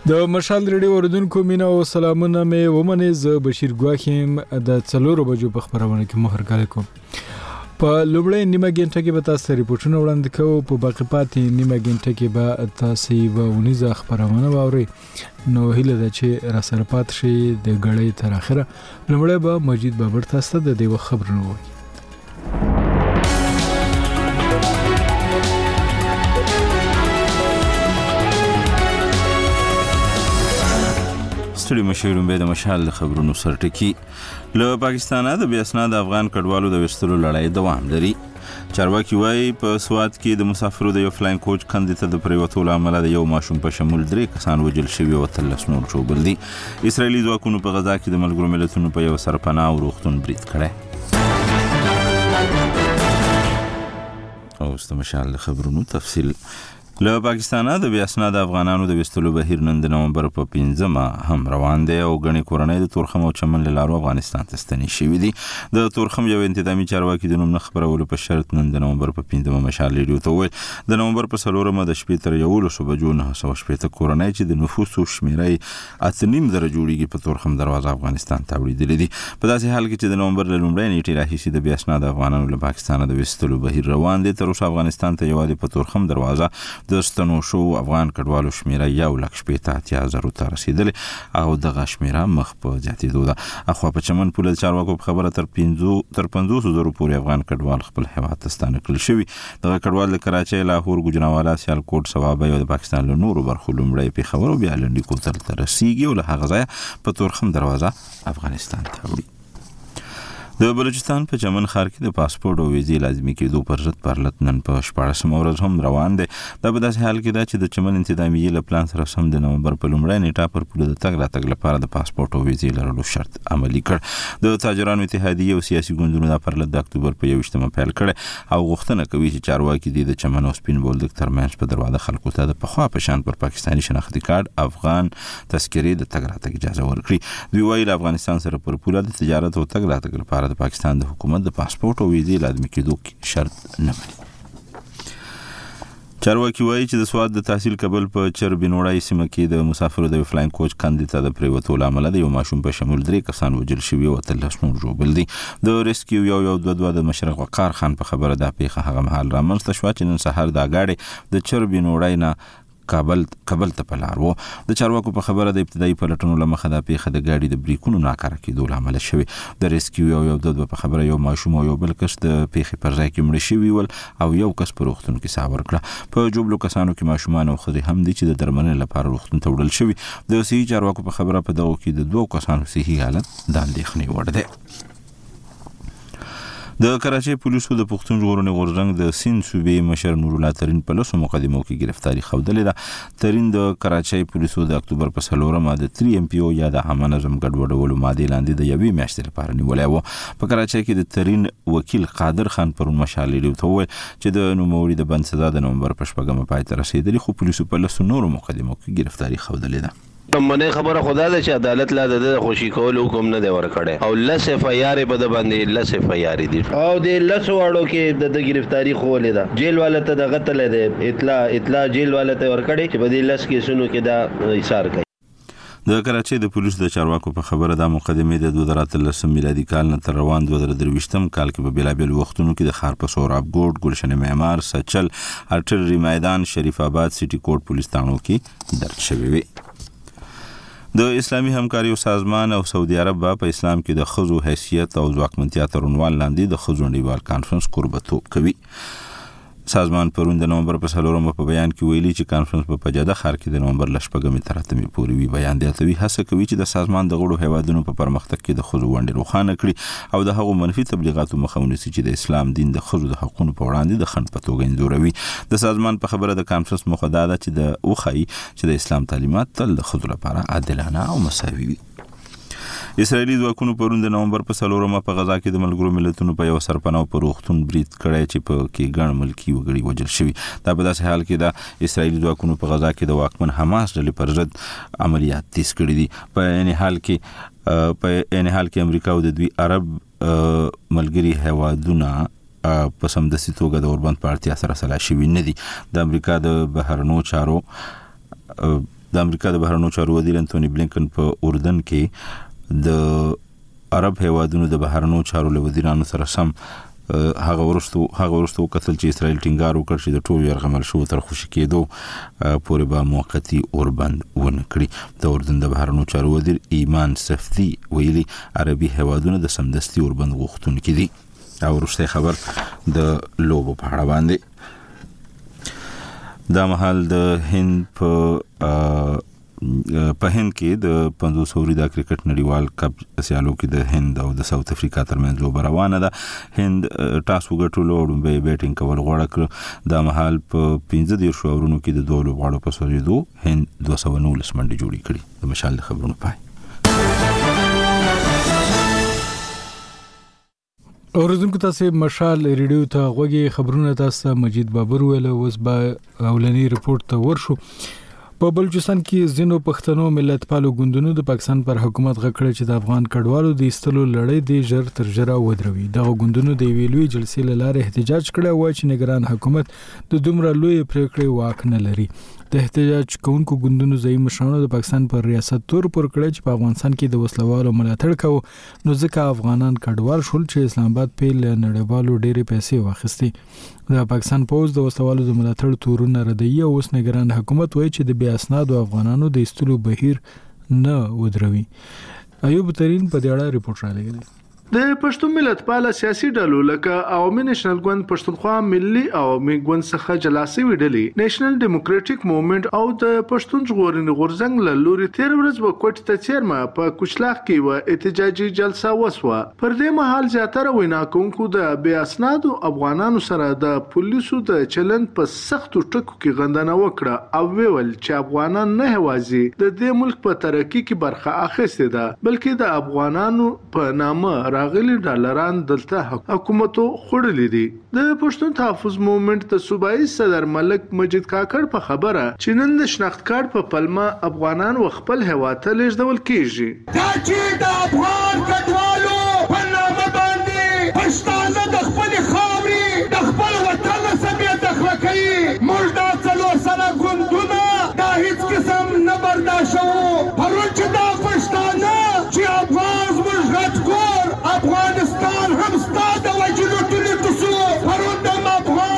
د مشال ریډیو اوریدونکو مینا او سلامونه مې ومنه. زه بشیر ګواخیم د 4 بجو په خبرونه کې مهر کال کوم. په لومړی نیمه غنټه کې به تاسو ریپورتونه وړاندې کوو، په باقی پاتې نیمه غنټه کې به تاسو به ونیزه خبرونه واوري. نو هیله ده چې را سره پات شي د غړې تر اخره. لومړی به مجید بابر تاسو ته د دې خبرونه وایي. ستړي مشورون به د مشال خبرونو سرټکی. له پاکستانه د بې اسناد افغان کډوالو د وستلو لړۍ دوام لري. چارواکي وايي په سوات کې د مسافرو د یو فلاین کوچ کندې ته د پریوتو لامل د یو ماشوم په شمول 3 کسان وژل شوي او 13 نور ژوبل دي. اسرائیلي ځواکونو په غزا کې د ملګرو ملتونو په یو سرپناه او روغتون برید کړی. اوس د مشال خبرونو تفصیل. له پاکستانه د بې اسناد افغانانو د وستلو بهیر نن د نومبر په 5مه هم روان دی او غني کورنۍ د تورخم او چمن لارو افغانستان ته ستنې شوې دي. د تورخم یو انتظامی چارواکي د نوم خبرولو په شرط نن د نومبر په 5مه مشال ریډیو ته وویل د نومبر په 4مه د شپې تر 11 بجو 980 کورنۍ چې د نفوسو شمیرې 8.5 درجه جوړیږي په تورخم دروازه افغانستان ته وړاندې دي. په داسې حال کې چې د نومبر له لومړۍ نیټې راهیسې د بې اسناد افغانانو له پاکستان د وستلو بهیر روان دي. تر اوسه افغانستان ته یوازې په تورخم دروازه د ستنو شو افغان کډوالو شمیره 1,80,000 ته رسیدلې او دغه شمیره مخ په زیاتېدو ده. اخوا په چمن پوله چارواکو په خبره تر 500,000 پورې افغان کډوال خپل هیواد ته ستانه کړل شوي. دغه کډوال د کراچۍ، لاهور، ګوجرانوالا، سیالکوټ، صوابۍ او د پاکستان له نورو برخو لومړی پیښور او بیا لنډي کوتل ته رسیږي او له هغه ځایه په تورخم دروازه افغانستان ته وړي. د بلوچستان په چمن ښار کې د پاسپورت او ویزې لازمي کېدو پر ضد پرلط نن په 14 ورځ هم روان دی. دا په داسې حال کې ده چې د چمن انتظامیې له پلان سره سم د نومبر په لومړۍ نیټه پر پوله د تګ راتګ لپاره د پاسپورت او ویزې لرلو شرط عملي کړ. د تاجرانو اتحادیې او سیاسي ګوندونو دا پرلط د اکتوبر په 21مه پیل کړی او غوښتنه کوي چې چارواکي د چمن او سپین بولدک ترمنځ په دروازه خلکو ته د پخوا په شان پر پاکستاني شناختي کارت افغان تذکرې د تګ راتګ اجازه ورکړي. دوی وايي له افغانستان سره پر پوله د تجارت او تګ راتګ لپاره د پاکستان د حکومت د پاسپورت او ویزې لازمي کېدو شرط نه مني. چارواکي وایي چې د سواد د تحصیل کابل په چربینوړای سیمه کې د مسافرو د فلاین کوچ کندې ته د پریوتو لامل د یو ماشوم په شمول 3 کسان وژل شوي او 13 نور ژوبل دي. د ریسکیو یو د مشرق وقار خان په خبره دا پیښه هغه مهال رامنځته شوه چې نن سهار دا گاډي د چربینوړای نه کابل ته په لار وو. د چارواکو په خبره د ابتدایي پلټنو له مخه دا پیښه د ګاډي د بریکونو ناکاره کېدو لامل شوی. د ریسکیو یو په خبره یو ماشوم او یو بل کس د پیښې پر ځای کې مړ شوي ول او یو کس په روغتون کې ساه ورکړه. په جوړلو کسانو کې ماشومان او ښځې هم دي چې د درملنې لپاره روغتون ته وړل شوي. د صحي چارواکو په خبره په دغه کې د 2 کسانو صحي حالت د اندېښنې وړ دی. د کراچۍ پولیسو د پښتون ژغورنې غورځنګ د سیند صوبې مشر نور الله ترین په لسو مقدمو کې گرفتاری ښودلې ده. ترین د کراچۍ پولیسو د اکتوبر په 4مه د 3MPO یا د عامه نظم ګډوډولو مادې لاندې د یوې میاشتې لپاره نیولی و. په کراچۍ کې د ترین وکیل قادر خان پرون مشال ریډیو ته وویل چې د نوموړي د بند سزا د نومبر په 4مه پای ته رسېدلې، خو پولیسو په لسو نورو مقدمو کې گرفتاری ښودلې ده. منه خبره خدا ده چې عدالت لا د خوشي کول حکم نه دی ورکړی او لس FIR په د باندې لس FIR دي او د لس واړو کې د گرفتاری خولې ده. جیل والا ته د غتل دی اطلاع جیل والا ته ورکړي چې په دې لس کیسونو کې دا ایثار کوي. د کراچۍ د پولیسو د چارواکو په خبره د مقدمې د 2013 میلادي کال نه تر روان 2023م کال کې په بیلابیل وختونو کې د ښار په سورابګوټ، ګلشن معمار، سچل، ارټلري میدان، شریف آباد، سټي کوټ پولیس تانو کې درج شوی وي. د اسلامي همکاریو سازمان او سعودي عرب په اسلام کې د ښځو حیثیت او ځواکمنتیا تر عنوان لاندې د ښځو نړیوال کانفرنس قربتوب کوي. سازمان پرون د نومبر په 4مه په بیان کې ویلي چې کانفرنس په جده ښار کې د نومبر ل 8مې تر 8مې پورې وي. بیان دی اتوي هڅه کوي چې د سازمان د غړو هیوادونو په پرمختګ کې د ښځو ونډه روښانه کړي او د هغو منفي تبلیغاتو مخه ونیسي چې د اسلام دین د ښځو د حقوقو په وړاندې د خنډ په توګه انځوروي. د سازمان په خبره د کانفرنس موخه دا ده چې د وخی چې د اسلام تعلیمات تل د ښځو لپاره عادلانه او مساوي وي. اسرائیلي ځواکونو پرون د نومبر په 4مه په غزا کې د ملګرو ملتونو په یو سرپناه په روغتون برید کړی چې په کې ګڼ ملکي وګړي وژل شوي. دا په داسې حال کې د اسرائیلي ځواکونو په غزا کې د واکمن حماس ډلې پر ضد عملیات تیز کړي دي. په عین حال کې امریکا او د دوی عرب ملګري هیوادونه په سمدستي توګه د اوربند په اړتیا سره سلا شوي نه دي. د امریکا د بهرنیو چارو د امریکا د بهرنیو چارو وزیر انټونی بلینکن په اردن کې د عرب هیوادونو د بهرنیو چارو له وزیرانو سره سم هغه ورستو کتل چې اسرائیل ټینګار وکړ چې د ټولو یرغمل شو تر خوشی کېدو پورې به موقتی اوربند ونکړي. د اردن د بهرنیو چارو وزیر ایمان صفدی ویلي عربي هیوادونو د سمدستي اوربند غوښتونکي دي. او وروسته خبر د لوبو په اړه باندې دا مهال د هند په هند کې د 500 اوریدا کرکټ نړیوال کپ سیالو کې د هند او د ساوث افریقا ترمنځ لوبه روانه ده. هند ټاس وګټلو او به بیټینګ کول غوړه کړ. دا مهال په 15 اورونو کې د 2 لوبغاړو په سوریدو هند 219 منډې جوړې کړې. د مشال خبرونه پای اوریدونکو تاسو مشال ریډیو ته غوږی خبرونه تاسو مجید بابر ویل. اوس به اولنی رپورت ته ورشو. په بلوچستان کې زینو پښتنو ملت پالو ګوندونو د پاکستان پر حکومت غکړه چې د افغان کډوالو د ایستلو لړۍ د ژر تر ژره ودروي. د ګوندونو د ویلوي جلسې لاره احتجاج کړه و چې نگران حکومت د دومره لوی پریکړې واک نه لري. د احتجاج کوونکو ګوندونو ځای مشرانو د پاکستان پر ریاست تور پر کړه چې په افغانستان کې د وسلوالو ملاتړ کوي، نو ځکه افغانان کډوال شول چې اسلام آباد په نړیوالو ډېرې پیسې واخیستي. د پاکستان پوز د وسلوالو د ملاتړ تورونه ردی او اوس نگران حکومت وایي چې د بیا اسنادو افغانانو د ایستلو بهیر نه ودروي. ایوب ترين په دې اړه ریپورت را لګیلی. د پښتون ملت پاله سیاسي ډلو لکه عوامي نېشنل ګوند پښتونخوا ملي عوامي ګوند څخه جلا شوی ډلې نېشنل ډیموکراټیک موومېنټ او د پښتون ژغورنې غورځنګ له لوري 13 ورځې په کوټ ته چیرمه په کوچلاخ کې و احتجاجي جلسه وسوه. پر دې مهال زیاتره وینا کوونکو د بیا اسنادو افغانانو سره د پولیسو د چلن په سختو ټکو کې غندنه وکړه او ویل چې افغانان نه هوازي د دې ملک په ترقی کې برخه اخیسته ده، بلکې د افغانانو په نامه راغلي ډالران دلته حکومتو خړلې دي. د پښتون تحفظ موومېنټ د صوبایي صدر ملک مجید کاکړ په خبره چې نن د شناخت کارت په پلمه افغانان و خپل هیواد ته لیږدول کیږي. دا چې د افغان کډوالو په نامه باندې پښتانه د خپل خاورې د خپل وطن سره دخله کوي، موږ دا څلور سره ګوندونه دا هیڅ قسم نه برداشتوو. پرون چې دا پښتانه چې افغان زموږ غټ کور افغانستان هم ستا د وجلو ټولې شو، پرون د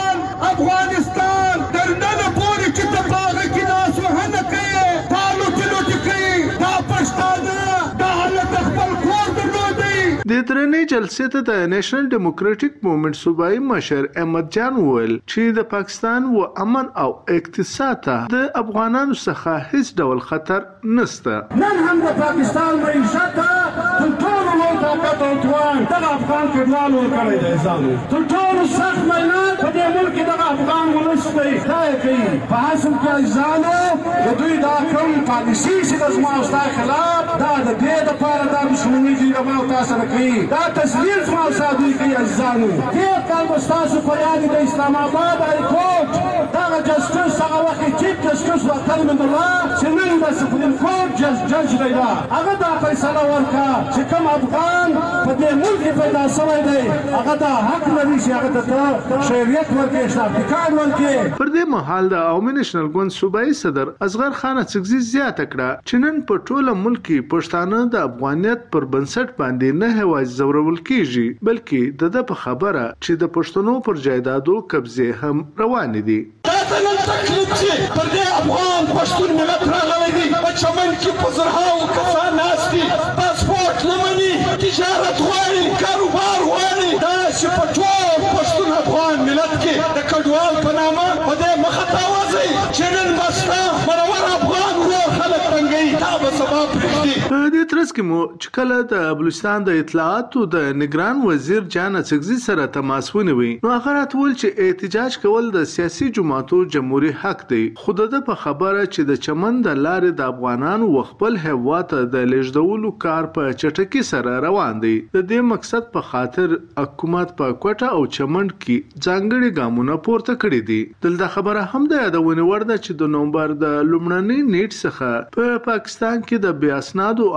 افغانستان تر ننه پورې چې ته په هغه کې لاس وهنه کوې، تا لوټې کوې، دا پښتانه دا حالت خپل کور درلودی. د درنې جلسې ته د نېشنل ډیموکراټیک موومېنټ صوبایي مشر احمد جان وویل چې د پاکستان و امن او اقتصاد ته د افغانانو څخه هیڅ ډول خطر نشته. نن هم د پاکستان معیشت ته ټول لوی طاقت او توان دغه افغان کډوال ورکړی دی. ځانو تر ټولو سخت مینات په دې ملک کې دغه افغان ولس دی. دا یې کوي په اصل کې ځانو د دوی دا کوم پالیسي چې د زما او ستا خلاف دا د دې دپاره دا دښمني چې زما او تا سره کوي، دا تصویر زما او ستا دوی کوي. ځانو تېر کال به ستاسو په یاد د اسلام آباد هایکوټ دغه جسټس هغه وخت چیف جسټس و کلمة الله چې نن د سپریم کورټ جج دی، دا هغه دا فیصله ورکړه چې کوم افغان په دې ملک کې پیدا شوی دی هغه دا حق لري چې هغه ته شهریت ورکړي، شناختی کارت ورکړي. پر دې مهال د عوامي نېشنل ګوند صوبایي صدر اصغر خان اڅکزي زیاته کړه چې نن په ټوله ملک کې پښتانه د افغانیت پر بنسټ باندې نه هوایي ځورول کیږي، بلکې د په خبره چې د پښتنو پر جایدادو قبضې هم روان دي. دا نن تکلیف چې پر دې افغان پښتون ملت راغلی دی په چمن کې په زرهاوو کسان ناست دي، پاسپورټ نه مني، تجارت غواړي، کاروبار غواړي، دا چې په ټول پښتون افغان ملت کې د کډوال په نامه په دې مخه تاوځي چې نن به ستا مرور افغان ورور خلک تنګوي، دا به سبا پرېږدي. په دې ترڅ کې مو چې کله د بلوچستان د اطلاعاتو د نگران وزیر جان اڅکزي سره تماس ونیوي، نو هغه راته وویل چې احتجاج کول د سیاسي جماعتو جمهوریت حق دی، خو د په خبره چې د چمن د لارې د افغانانو و خپل هیواد ته د لیږدولو کار په چټکۍ سره روان دی. د دې مقصد په خاطر حکومت په کوټه او چمن کې ځانګړي ګامونه پورته کړي دي. دلته خبره هم د یادونې وړ ده چې د نومبر د لومړنۍ نیټ څخه په پاکستان کې د بیا اسنادو افغانانو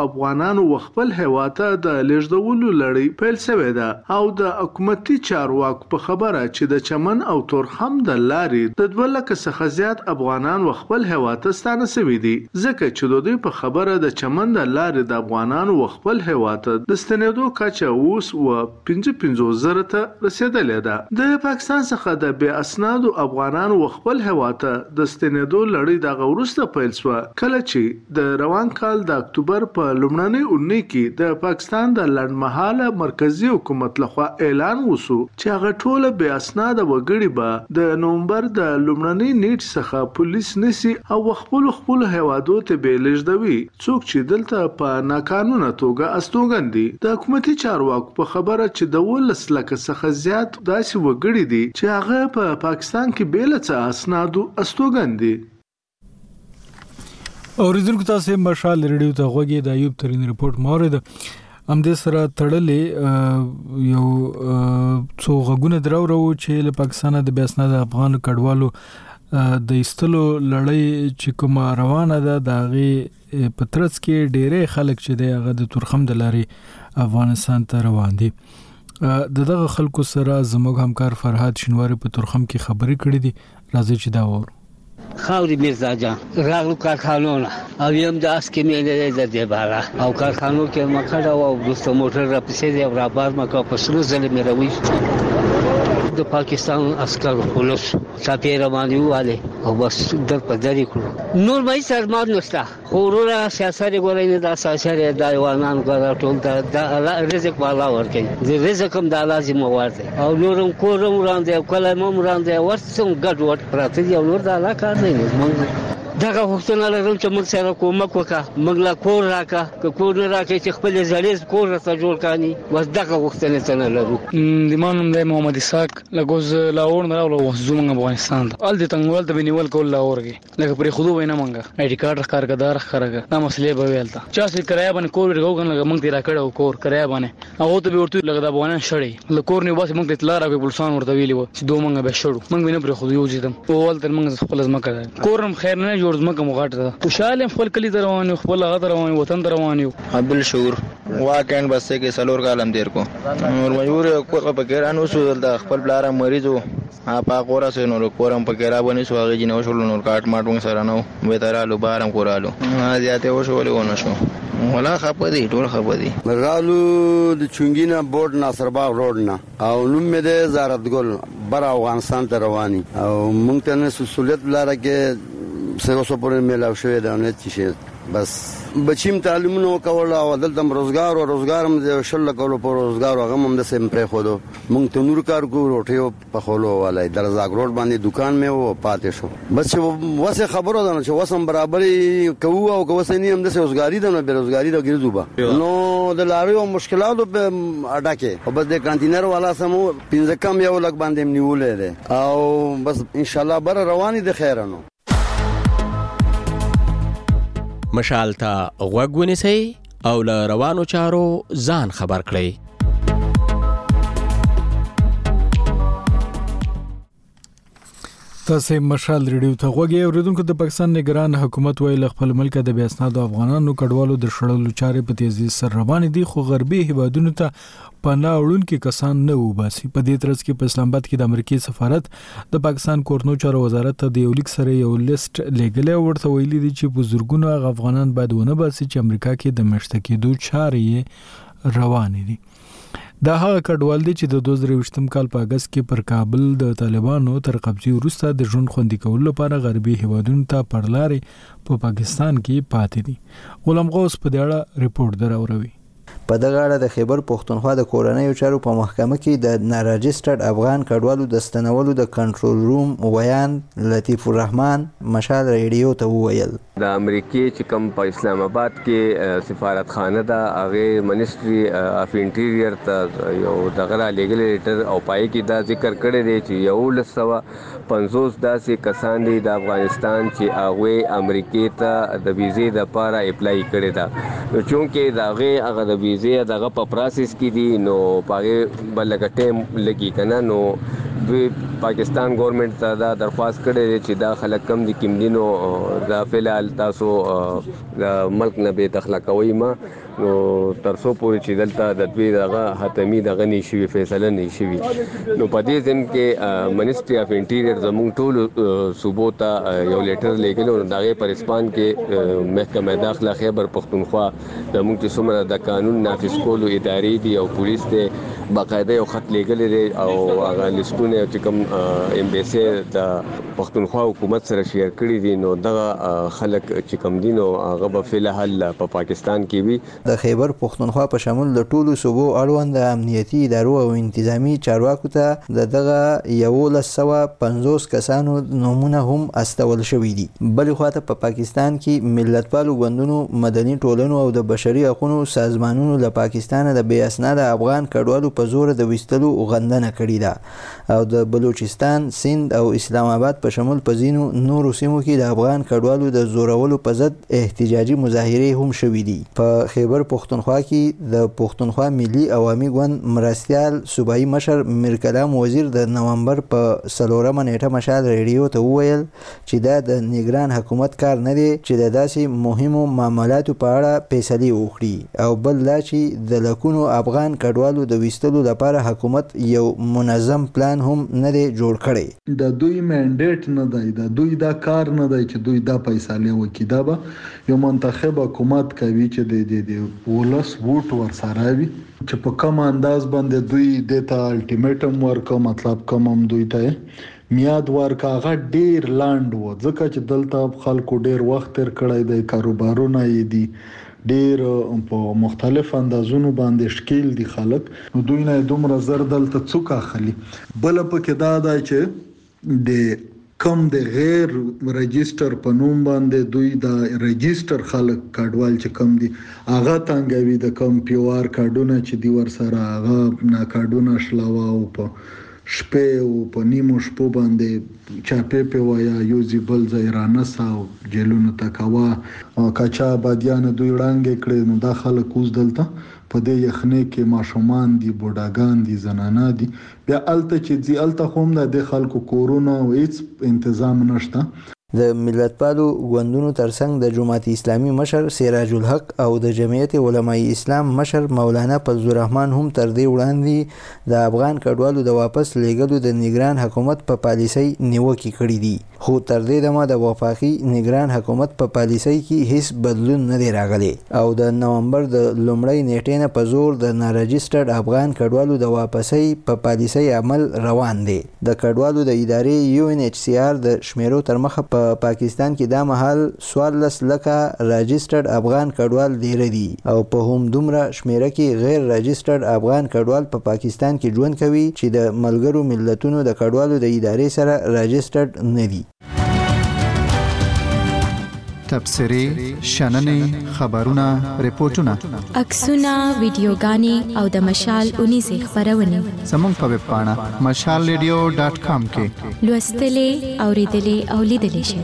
افغانانو خپل هیواد ته د لیږدولو لړۍ پیل شوې ده او د حکومتي چارواکو په خبره چې د چمن او تورخم د لارې د 2 لک څخه زیات افغانان خپل هیواد ته ستانه شوي دي ځکه چې د دوی په خبره د چمن د لارې د افغانانو خپل هیواد ته د ستنېدو کچه اوس 55,000 ته رسیدلې ده. د پاکستان څخه د بې اسنادو افغانانو خپل هیواد ته د ستنېدو لړۍ د وروسته پیل شوه کله چې د روان کال د اکتوبر په لومړنۍ اونۍ کې د پاکستان د لنډمهاله مرکزی حکومت لخوا اعلان وشو چې هغه ټول بې اسناده وګړي به د نومبر د لومړنۍ نیټې څخه پولیس نسی او خپل هیوادو ته به لیږدوي څوک چې دلته په ناقانونه توګه استوګن دي. د حکومتي چارواکو په خبره چې د 12 لک څخه زیات داسې وګړي دي چې هغه په پاکستان کې بیل څه اسنادو استوګن دي. اوریدونکو تاسو مشال ریډیو ته غوږی د ایوب ترين ریپورت مورید همدې سره تړلې یو څو غوونه درو چې له پاکستان د بیاسناد افغان کډوالو د ایستلو لړۍ چې کوم روانه ده د غي پترڅ کې ډېرې خلک چې د هغه د تورخم د لارې افغانستان ته روان دي. دغه خلکو سره زموږ همکار فرهاد شینواری په تورخم کې خبرې کړې دي. راځي چې دا وورو. خاوري مرزا جان راغلو کارخانونه او یم د اسکې مې د بالا او کارخانو کې مخړه او دوست موټر را پسې دی را بار مکه په سلو ځله مې راوي د پاکستان عسكر پولیس چاپی رواني واله او بس در په دری کړو نور به سرماد نشته خورونه سیاست غوړې د اساسي د ایوانان غره ټول د رزق والا ورکې د رزق هم د لازم ورته او نورم کورم وړاندې کلمم وړاندې ورڅم ګډ وټ پراته دی او نور د علاقه نه موږ دغه وختونه لرم چې موږ سره کومک وکړه موږ لا کور راکا که کور نه راکې چې خپل ځړې کور ته جوړ کاني بس دغه وختونه څنګه لرو د مانم د محمد اسحاق لګوز لاور نه راول وزوم افغانستان ال د تنګول ته بنیول کول لاورږي لکه پرې خودو وینا منګه آی ډی کارت کارګدار خرګه دا مسلې به ویلته چا چې کرایه باندې کور ورغوګن لګه موږ تیرا کړو کور کرایه باندې هغه ته ورته لګه د افغانان شړې له کور نه بس موږ ته اطلاع راکې پولیسان ورته ویلی و چې دوه منګه به شړو موږ وینې پرې خودو یو ځدم اول تر موږ خپل ځمکه کړه کورم خیر نه جوړ ځمکه مغاټه خوشاله خپل کلی دروانو خپل هغه دروانو وطن دروانو عبدل شعور واکن بس کې سلور کالم دیر کو نور مجبور کو په ګرانو سو د خپل بلاره مریضو اپا قورا سه نور کورم په ګرا باندې سو هغه جنو شول نور کاټ ماټون سره نو به ترالو بارم کورالو زیاته وشول ونه شو ولا خپدي ټول خپدي رالو د چونګینا بورډ ناصرباغ روډ نه او نوم مې د زارت ګل بر افغانستان ته رواني او مونږ ته نه سہولت لاره کې سره سپورې ملاو شوې ده نه چې بس بچیم تعلیمونو کول او دلته روزګار هم د شل کولو پر روزګار هغه هم د سیم پر خودو مونږ ته نور کار کو روټیو په خولو والای درزاګ روډ باندې دکان مې و پاتې شو بس وسه خبرو ده چې وسم برابرۍ کوو او کوسنی هم د روزګاری ده نه بیروزګاری ده ګرځوبه نو د لاريو مشکلاتو په اډا کې او بس د کانټینر والا سمو پنځه کم یو لګ باندې نیولې ده او بس ان شاء الله بر رواني د خیرانو مشال ته غوږ ونیسئ او له روانو چارو ځان خبر کړئ. تاسو مشال ریډیو ته غوږی اوریدونکو د پاکستان نگران حکومت ویل خپل ملک د بیاسنادو افغانانو کډوالو د شړلو چارې په تیزی سره روان دي خو غربي هیوادونو ته پناه وړونکي کسان نه وباسي. په دې ترڅ کې په اسلام آباد کې د امریکای سفارت د پاکستان کورنو چارو وزارت ته د یو لیک سره یو لیست لګلې ورته ویلي دي چې بزرګونو افغانان باید ونه باسي چې امریکا کې د مشت کېدو چارې روان دي. دا هغه کډوال دي چې د 2023م کال په اگست کې پر کابل د طالبانو تر قبضې وروسته د ژوند خوندي کولو لپاره غربي هیوادونو ته پړلارې په پاکستان کې پاتې دي. غلام غوث په دې اړه ریپورت دراوروي. په دغه اړه د خیبر پښتونخوا د کورنیو چارو په محکمه کې د ناراجسټرډ افغان کډوالو د ستنولو د کنټرول روم ویان لطیف الرحمن مشال ریډیو ته وویل د امریکای چې کوم په اسلام آباد کې سفارتخانه ده هغه منیسټری اف انټیریر ته یو دغه لیګل لیټر او پای کې دا ذکر کړی دی چې یو 150 داسې کسان دي د افغانستان چې هغه امریکای ته د ویزې لپاره اپلای کړی دا چونکه هغه د ویزې دغه په پروسس کې دي نو پاره بلګ ټیم لګي کنه نو پاکستان ګورنمنت ته دا درخواست کړی چې دا خلک کم دي کیم دینو دا فلحال تاسو د ملک نه بې دخله کوئ ما نو تر څو پورې چې دلته د دوی دغه حتمي دغه نه شي فیصله نه شي نو په دې ځین کې منیسټري اف انټیریر زموږ ټول صوبو ته یو لیټر لیکلو نو دغه په ریسپانس کې محکمه داخله خیبر پختونخوا زموږ چې څومره د قانون نافذ کولو ادارې دي او پولیس ته باقاعده یو خط لیکل دي او هغه لیستونه چې کوم امبیسي د پختونخوا حکومت سره شیر کړی دي نو دغه خلک چې کوم دي نو هغه په فلحال په پاکستان کې وي د خیبر پختونخوا په شمول د ټولو صوبو اړوند د امنیتي ادارو او انتظامی چارواکو ته دغه 1150 کسانو نومونه هم استول شوي دي. بلې خواته په پاکستان کې ملتپالو ګوندونو، مدني ټولنو او د بشري حقوقو سازمانونو له پاکستان د بې اسناده افغان کډوالو په زور د ویستلو غندنه کړې ده او د بلوچستان، سند او اسلام آباد په شمول په ځینو نورو سیمو کې د افغان کډوالو د زورولو په ضد احتجاجي مظاهرې هم شوي دي. په خیبر پختونخوا کې د پختونخوا ملي عوامي ګوند مرستیال صوبایي مشر میرکلام وزیر د نومبر په 4مه نیټه مشال ریډیو ته وویل چې دا د نگران حکومت کار نه دی چې د داسې مهمو معاملاتو په اړه فیصلې وکړي او بل دا چې د لکونو افغان کډوالو د ویستلو لپاره حکومت یو منظم پلان هم نه دی جوړ کړی. د دوی منډیټ نه دی، د دوی دا کار نه دی چې دوی دا فیصلې وکړي. دا به یو منتخب حکومت کوي چې د ولس ووټ ورسره وي چې په کوم انداز باندې دوی د الټیمیټم ورکو، مطلب کوم هم دوی ته میاد ورکا. هغه ډیر لاند و ځکه چې دلته خلکو ډیر وخت تیر کړی دی، کاروبارونه یې دي ډیر په مختلف اندازونو باندې شکیل دي خلک، نو دوی نه دومره زر دلته څوک اخلي. بل پکې دا دی چې د کم د غیر رجستر په نوم باندې دوی د رجستر خلک کډوال چې کم دي هغه تنګوي، د کم پیوار کډونه چې دی ور سره هغه نا کډونه شلاوا او په شپې او په نیمو شپو باندې چاپې په وایا یو ځبل زیرانه ساو جیلونو تکوا کچا بادیان دوی وړاندې کړي. نو دا خلک اوس دلته په دې یخنې کې ماشومان دي، بوډاګان دي، زنانه دي، بیا الته چې ځي الته هم د خلکو کورونه او هیڅ تنظیم نشته. د ملتپالو ګوندونو ترڅنګ د جماعت اسلامي مشر سراج الحق او د جمعیت علماء اسلام مشر مولانا فضل الرحمن هم تر دې وړاندې د افغان کډوالو د واپس لیږلو د نگران حکومت په پالیسۍ نیوکې کړې دي، خو تر دې دمه د وفاقي نگران حکومت په پالیسۍ کې هیڅ بدلون نه دی راغلی او د نومبر د لومړۍ نیټې نه په زور د ناراجسټرډ افغان کډوالو د واپسۍ په پالیسۍ عمل روان دی. د کډوالو د ادارې UNHCR د شمیرو تر مخه په پاکستان کې دا مهال 14 لکه راجسټرډ افغان کډوال ډیر دي او په هم دومره شمیره کې غیر راجسټرډ افغان کډوال په پاکستان کې ژوند کوي چې د ملګرو ملتونو د کډوالو د ادارې سره راجسټرډ نه دي. تبصرې، شننې، خبرونه، ریپورتونه، عکسونه، ویډیوګانې او د مشال 19 خبرونه زموږ په ویب پاڼه mashalradio.com کې لوستلې، اوریدلې او لیدلې شئ.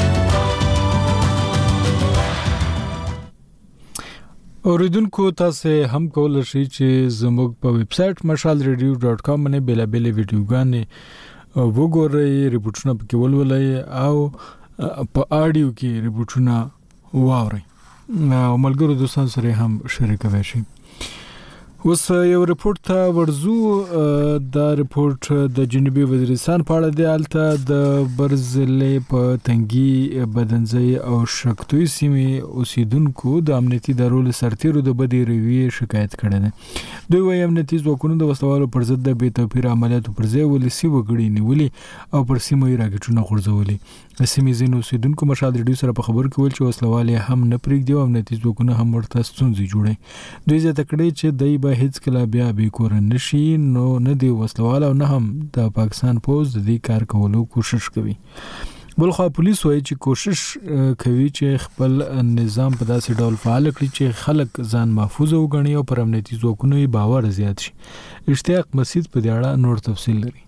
اوریدونکو تاسو هم کولای شئ چې زموږ په ویب سټ mashalradio.com باندې بیلابل ویډیوګانې وګورئ، ریپورتونه پکې ولولئ او په آډیو کې ریپورتونه واورئ او ملګرو دوستانو سره هم شریکوي شئ. اوس یو ریپورت ته ورزو. دا ریپورت د جنوبي وزیرستان په اړه دی. الته د برزلې په تنګي، بدنځي او شکتوي سیمې اوسیدونکو د امنیتي ادارو له سرتیرو د بدې رویې شکایت کړی دی. دوی وايي امنیتي ځواکونو د وسوالو پر ضد د بې توپیر عملیاتو پر ځای ولسي وګړي نیولي او پر سیمه یې راکټونه غورځولي. د سیمې ځینو اوسیدونکو مشال ریډیو سره په خبرو کې ویل چې وسلوالې هم نه پرېږدي او امنیتي ځواکونه هم ورته ستونزې جوړوي. دوی زیاته کړې چې دوی به هیڅ کله بیا بې کوره نشي، نو نه دی وسلوال او نه هم د پاکستان پوز د دې کار کولو کوشش کوي. بلخوا پولیس وایي چې کوشش کوي چې خپل نظام په داسې ډول فعال کړي چې خلک ځان محفوظ وګڼي او پر امنیتي ځواکونو باور زیات شي. اشتیاق مسعود په دې اړه نور تفصیل لري.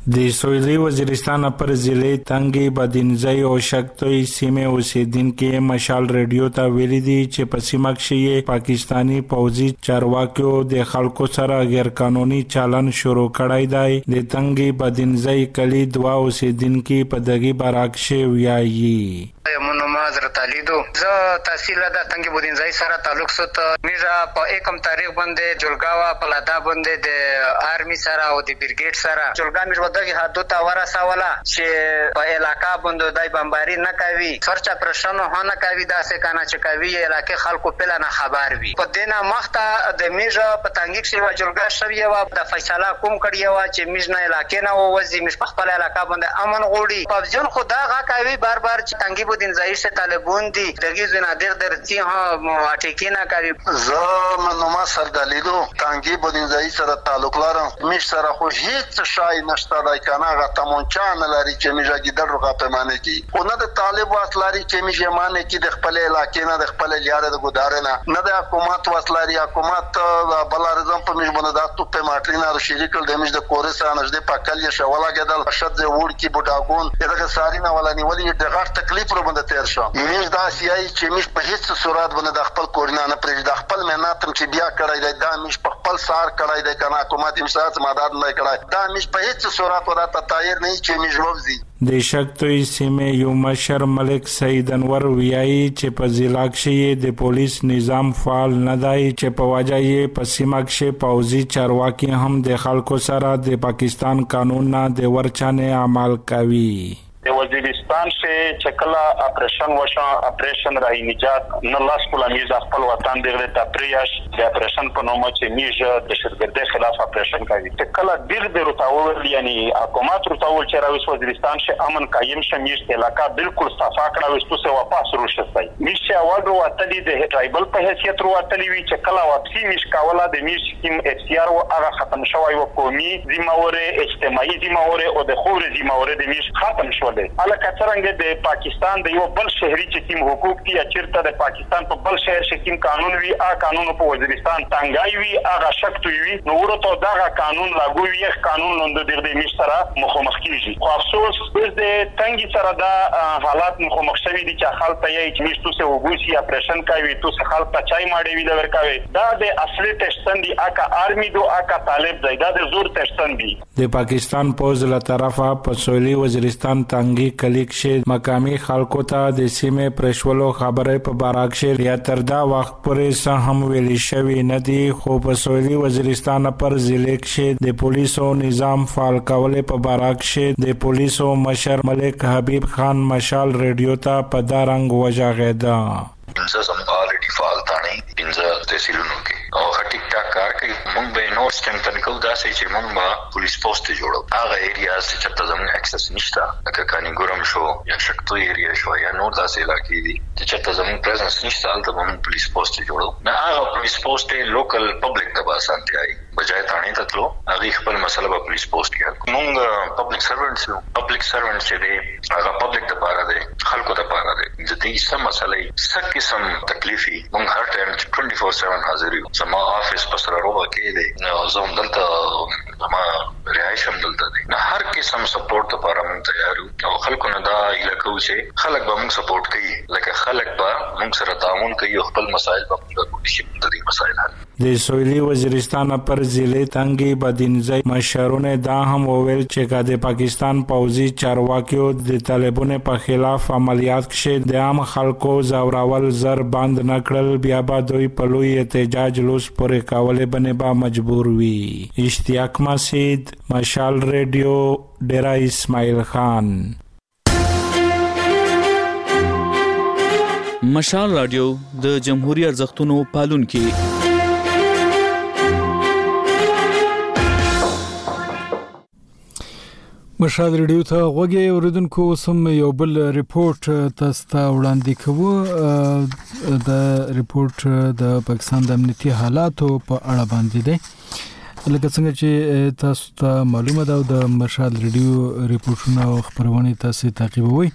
د سویلي وزیرستان پر ضلع تنگي بدینځي او شکتوي سیمه اوسیدونکو مشال ریډیو ته ویلي دي چې په سیمه کې پاکستانی پوځي چارواکو د خلکو سره غیر قانوني چالن شروع کړی دی. د تنگي بدینځي کلی دوا اوسیدونکو په دغه براکشه ویایي. منما حضرت علي دو زه تحصیل د تنگي بدینځي سره تعلق ست میرا په 1 تاریخ باندې جلګاوا پلادا باندې د آرمي سره او د برګیډ سره جلګا میر ودغه حدو ته ورساوله چې په علاقہ باندې دای بمباری نه کوي سرچ اپریشن نه کوي دا څه کنه چې کوي علاقې خلکو په لنه خبر وي په دینه مخته د میجا په تنګي کې جلګا شوی و د فیصله کوم کړی و چې میجنه علاقې نه وځي مش په خپل علاقہ باندې امن غوړي په ځن خدا غا کوي بار بار چې تنګي بودین ځای شه طالبون دي دغه زنادر درتي ها اټیکی نه کوي. زه منما سردالیدو تنګي بودین ځای سره تعلق لرم میش سره خو هیڅ شای نشته دای کنه غا تمونچا نه لري چې میجا ګیدر روغه پیمانه کی اونه د طالب واسلاري چې میجه مانه کی د خپل علاقې نه د خپل لیاره د ګدار نه د حکومت واسلاري حکومت بل رزم په میج باندې د تو په ماټرینا رو شریکل د میج د کورس نشد پکل یې شواله کېدل شد وړ کی بوډاګون دغه ساري نه ولانی ولی د غټ تکلیف رو باندې تیر شو میج دا سیای چې میج په هیڅ صورت باندې د خپل کورنا نه پرې د خپل مهنتم چې بیا کړای دی دا میج په خپل سار کړای دی کنه حکومت امسات مدد نه کړای دا میج په هیڅ صورت ورته تایر نه چې میج ووزي. د شکتوي سیمه یو مشر ملک سید انور ویایي چې په ضلع کې د پولیس نظام فعال نه دی چې په وجه یې په سیمه کې پوځي چارواکي هم د خلکو سره د پاکستان قانون نه د ورچانه عمل کوي. د وزیرستان شه چکلا اپریشن وشا اپریشن راي نجات نه لاس کولا میز خپل وطن دغه تپریاش د اپریشن په نوم چې میز د شرګرد خلاف اپریشن کوي چکلا دغه رتاول یعنی حکومت رتاول چې راوي وزیرستان شه امن قائم شه میز علاقہ بالکل صفا کړه وستو سه واپس روشتای میز چې اول ورواتلی د ټرایبل په حیثیت ورواتلی وی چکلا واپسی میز کاولا د میز کیم اف سی آر او هغه ختم شوی و قومي ذمہوره اجتماعي ذمہوره او د خور ذمہوره د میز ختم شو الکه څنګه د پاکستان د یو بل شهري چې کوم حقوق دي چیرته د پاکستان په بل شهر کې کوم قانون وي قانون په وزیرستان تنګای وي هغه شکت وي نو ورته دا قانون لاګو وي قانون نن د دې مشترا مخامخ کیږي خو افسوس د تنګي سره دا حالات مخامخ شوي دي چې خلک یې چې مشتو سه وګوسی اپریشن کوي تو سه خلک ته چای ماډي وی لور کوي دا د اصلي تشتن دي آرمی دو طالب دی دا د زور تشتن دي. د پاکستان پوز له طرفه په سویلي وزیرستان تنګي کلیک شه مقامی خلکو ته د سیمه پرشولو خبره په باراکشه یا تر دا وخت پورې سه هم ویلي شوی نه دی خو په سویلي وزیرستان پر ضلع کې د پولیسو نظام فعال کول په باراکشه د پولیسو مشر ملک حبیب خان مشال ریډیو ته په دارنګ وجاغیدا انسا سم آلریډي فعال تانی انسا تحصیلونو کې او ټیک ټاک کار کوي مونږ به نور سټرنګتن کوو دا چې مونږ به پولیس پوسټ جوړو هغه ایریاز چې تاسو زموږ اکسس نشته لکه کانګورم شو یا شکتو ایریا شو یا نور داسې علاقې دي چې تاسو زموږ پریزنس نشته هلته به مونږ پولیس پوسټ جوړو نه هغه پولیس پوسټ لوکل پبلک ته اسانتیا ای بجای تانی ته تلو هغه خپل مسله به پولیس پوسټ کې مونږ پبلک سروانټس چې دی هغه پبلک ته پاره دی خلکو ته پاره دی د دې سم مسلې څه قسم تکلیفي مونږ هر ټایم 24/7 حاضر یو زما آفیس پسره روبا کې دی نو زوم دلته زما رهایش هم دلته دی نه هر قسم سپورټ لپاره مونږ تیار یو او خلکو نه دا الکو چې خلک به مونږ سپورټ کوي لکه خلک به مونږ سره تعاون کوي او خپل مسایل به موږ کولی شي د دې مسایل حل. د سویلي وزیرستان پر ضلع تنګي بدینځي مشرونه دا هم وویل چې د پاکستان پوځي چارواکیو د طالبانو په خلاف عملیات کې د عام خلکو زوراول زر بند نکړل بیا به دوی په لوی احتجاج لوس پورې کولې باندې با مجبور وي. اشتیاق مسعود مشال ریډیو ډیرا اسماعیل خان. مشال رادیو د جمهوریت ارزښتونو پالونکي مشال ریډیو ته غوږی اوریدونکو سم یو بل ریپورت تاسو ته وړاندې کوو د ریپورت د پاکستان د امنیتي حالاتو په اړه باندې دی لکه څنګه چې تاسو ته معلومه ده د مشال ریډیو ریپورتونه او خبرونه تاسو تعقیبوي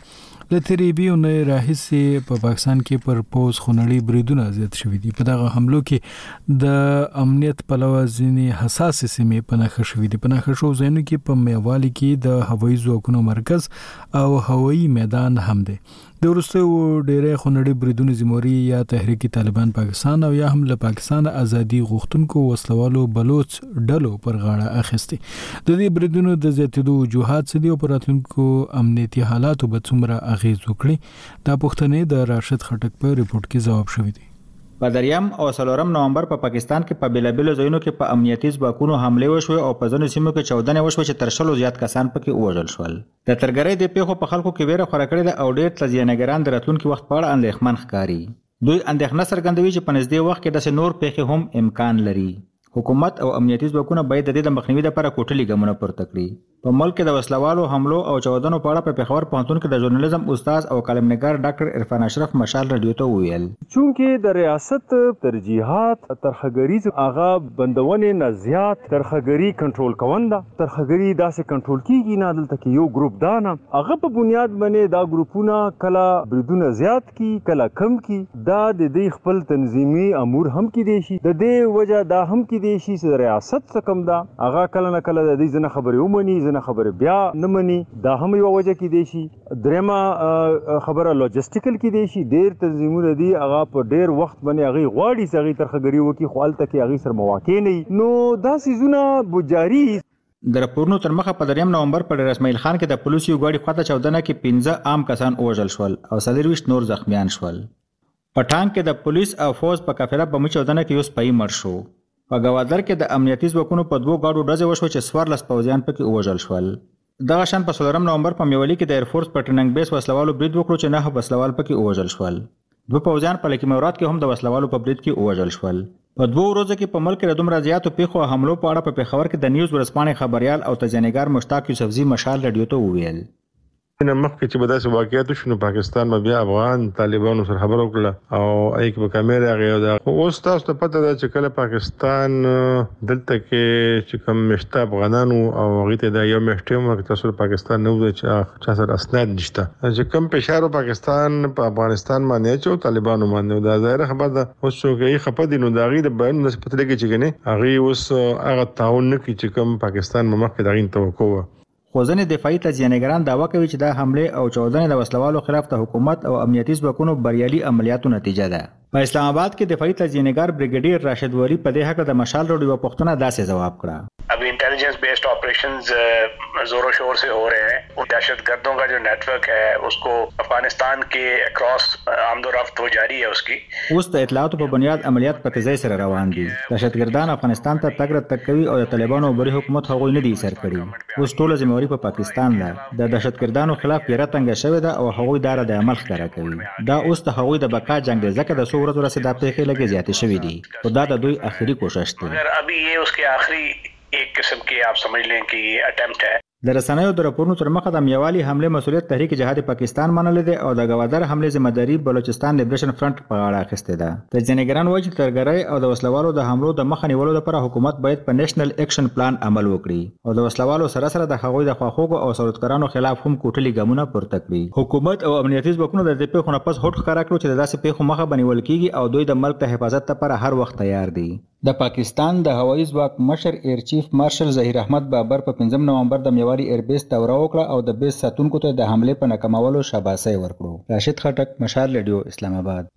لتريبي او نه راهسي په پاکستان کې پر پوز خونړي بریدونه زیات شوې دي. په دغه حملو کې د امنیت په لوازینی حساس سیمې په نخښ شوې دي. په نخښ شو ځینو کې په میوالي کې د هوایي ځواکونو مرکز او هوایي میدان هم دی. د ورستو ډېرې خونړي بریدونه زموري یا تحریک طالبان پاکستان او یا هم له پاکستان ازادي غوښتونکو وسلوالو بلوچ ډلو پر غاړه اخیستي. د دې بریدونو د زیاتېدو وجوهات څه دي او پر راتلونکو امنیتي حالاتو به څومره اغیز وکړي؟ دا پوښتنې د راشد خټک په ریپورت کې ځواب شوی دی. په دریم او 4 نومبر په پاکستان کې په بیلابیلو ځایونو کې په امنیتي ځواکونو حمله وشوه او په ځینو سیمو کې 14 وشوه چې تر 100 زیات کسان پکې ووژل شول. د ترګرۍ د پیښو په خلکو کې ویره خورا کړې ده او ډېر تزیانګران د راتلونکي وخت په اړه اندېښمن ښکاري. دوی اندېښنه څرګندوي چې په نږدې وخت کې داسې نور پیښې هم امکان لري. حکومت او امنیتي ځواکونه باید د دې د مخنیوي لپاره کوټلي ګامونه پورته کړي. په ملک کې د وسلوالو حملو او چاودنو په اړه په پېښور پوهنتون کې د ژورنالیزم استاد او کالمنګار ډاکټر عرفان اشرف مشال رادیو ته وویل چونکې د ریاست ترجیحات ترخګریز اغا بندونې نه زیات ترخګری کنټرول کونده ترخګری داسې کنټرول کیږي نه دلته کې یو ګروپ دا نه هغه په بنیاد باندې دا ګروپونه کله بریدونه زیات کی کله کم کی دا د دې خپل تنظیمي امور هم کې دي شي د دې وجه دا هم کې دي شي چې ریاست څخه کم دا هغه کله نه کله د دې ځنه خبرې ومني خبر بیا نه مني دا هم یو وجه کې دی شي. درېمه خبره لوجستیکل کې دی شي ډېر تنظیمونه دي هغه په ډېر وخت باندې هغه غواړي چې هغه ترخګری وکي خو الته کې هغه سره مواقع نه نو دا سيزونه بجاري. د راپورونو تر مخه په 3 نومبر په اسماعیل خان کې د پولیسو غاړي خواته 14 کې 15 عام کسان وژل شول او 23 نور زخمیان شول. په ټانک کې د پولیس او فوج په قافله په 14 کې یو سپای مړ شو. په گوادر کې د امنیتي ځواکونو په 2 گاډو ډزې وشوه چې 14 پوځیان پکې وژل شول. دغه شان په 4 نومبر په میولي کې د ایرفورس په ټریننګ بیس وسلوالو برید وکړو چې 9 وسلوال پکې وژل شول. 2 پوځیان په لکه مورات کې هم د وسلوالو په برید کې وژل شول. په 2 ورځو کې په ملک کې د دومره زیاتو پیښو او حملو په اړه په پېښور کې د نیوز ورسپانې خبريال او تجنیګار مشتاق یوسفزي مشال رادیو ته وویل نه مخکې چې بداسه واقعیت شنو پاکستان ما بیا افغان طالبانو سره خبرو کړل او ایک په کیمرا غو دا اوس تاسو ته پته ده چې کله پاکستان دلته کې چې کوم مشته افغانانو او هغه ته دا یو مشته تاسو پاکستان نو چې سره اسناد نشته چې کوم پېښارو پاکستان په افغانستان باندې چې طالبانو باندې دا ظاهر خبر ده اوس چې خپه دي نو دا غي د بیان نس پته لګي چې کنه هغه اوس هغه تعاون نه کوي چې کوم پاکستان مخکې دا غي توقع خو ځینې دفاعي تجزیه‌نګران دعوا کوي چې دا حمله او چاودنې د وسلوالو خلاف د حکومت او امنیتي ځواکونو بریالي عملیاتو نتیجه ده. په اسلام آباد کې دفاعي تجزیه‌نګار بریګیډیر راشد ولی په دې حق د مشال رادیو پښتنه داسې جواب کړه अभी intelligence based operations जोरों शोर से हो रहे हैं और दहशतगर्दों का जो नेटवर्क है उसको अफगानिस्तान के अक्रॉस आमदोरफ्त हो जारी है उसकी اوس د اطلاعاتو په بنیاد عملیات په تیزی سره روان دي. دهشتګردان افغانستان ته تګ راتګ کوي او د طالبانو بری حکومت هغوی نه دي سر کړي. اوس ټول ذمہواری په پاکستان ده. د دهشتګردانو خلاف پیره تنګ شوې ده او هغوی دار د عمل ښکارا کوي. دا اوس د هغوی د بقا جنگ دی ځکه د 100 ورځې رسیدا پیښې لګي زیاتې شوې دي. خدا د دوی اخري کوشش دی. अगर अभी ये उसके आखिरी एक किस्म की आप समझ लें कि ये अटेम्प्ट है. د رسنیو د راپورونو تر مخه د میوالي حمله مسولیت تحریک جهاد پاکستان منل دي او د گوادر حمله ذمہداري بلوچستان لیبریشن فرنٹ په غاړه اخیسته ده. د جنګران وایي چې ترګرۍ او د وسلوالو د حملو د مخه نیولو لپاره حکومت باید په نېشنل اکشن پلان عمل وکړي او د وسلوالو سره سره د هغوی د خواخوږو او سرودکارانو خلاف هم کوټلي ګامونه پورته کړي. حکومت او امنیتي ځواکونو د دې پیښو نه پس هوډ ښکارا کړو چې د داسې پیښو مخه بنول کیږي او دوی د ملک ته حفاظت لپاره هر وخت تیار دي. د پاکستان د هوایي ځواک مشر ایر چیف مارشل ظهیر احمد بابر په 5 نومبر د میوالي ایربیس دوره وکړه او د بیس ساتونکو ته د حمله په ناکامولو شاباسي ورکړو. راشد خټک، مشال رادیو، اسلام آباد.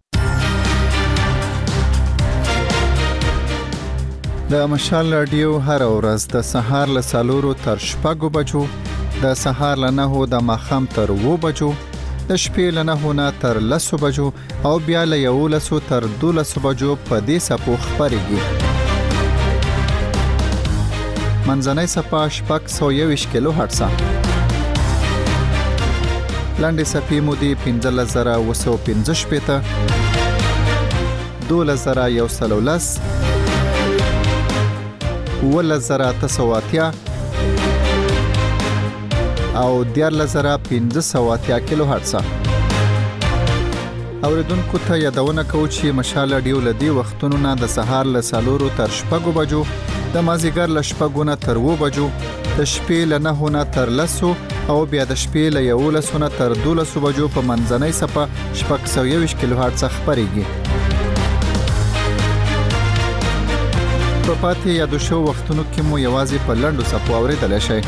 د مشال رادیو هر ورځ د سهار له 4 تر 6 بجو، د سهار له 9 د ماښام تر 2 بجو، د شپې له 9 تر 10 بجو او بیا له 11 تر 12 بجو په دې سپو خبرېږي. منځنۍ صفه 621 کیلو هرتز. لاندې صفې مودې 15915 12110 11980 او 14580 کیلو هرتز. اوریدونکو ته یادونه کوو چې مشال رادیو لدی وختونو نه د سهار له 4 تر 6 بجو، د مازیګر له 6 نه تر 2 بجو، د شپې له 9 نه تر 10 او بیا د شپې له 11 نه تر 12 بجو په منځنۍ صفه 621 کیلو هرتز خبريږي. په پاتې یادو شو وختونو کې مو یوازې په لنډو صفو اورېدلی شئ.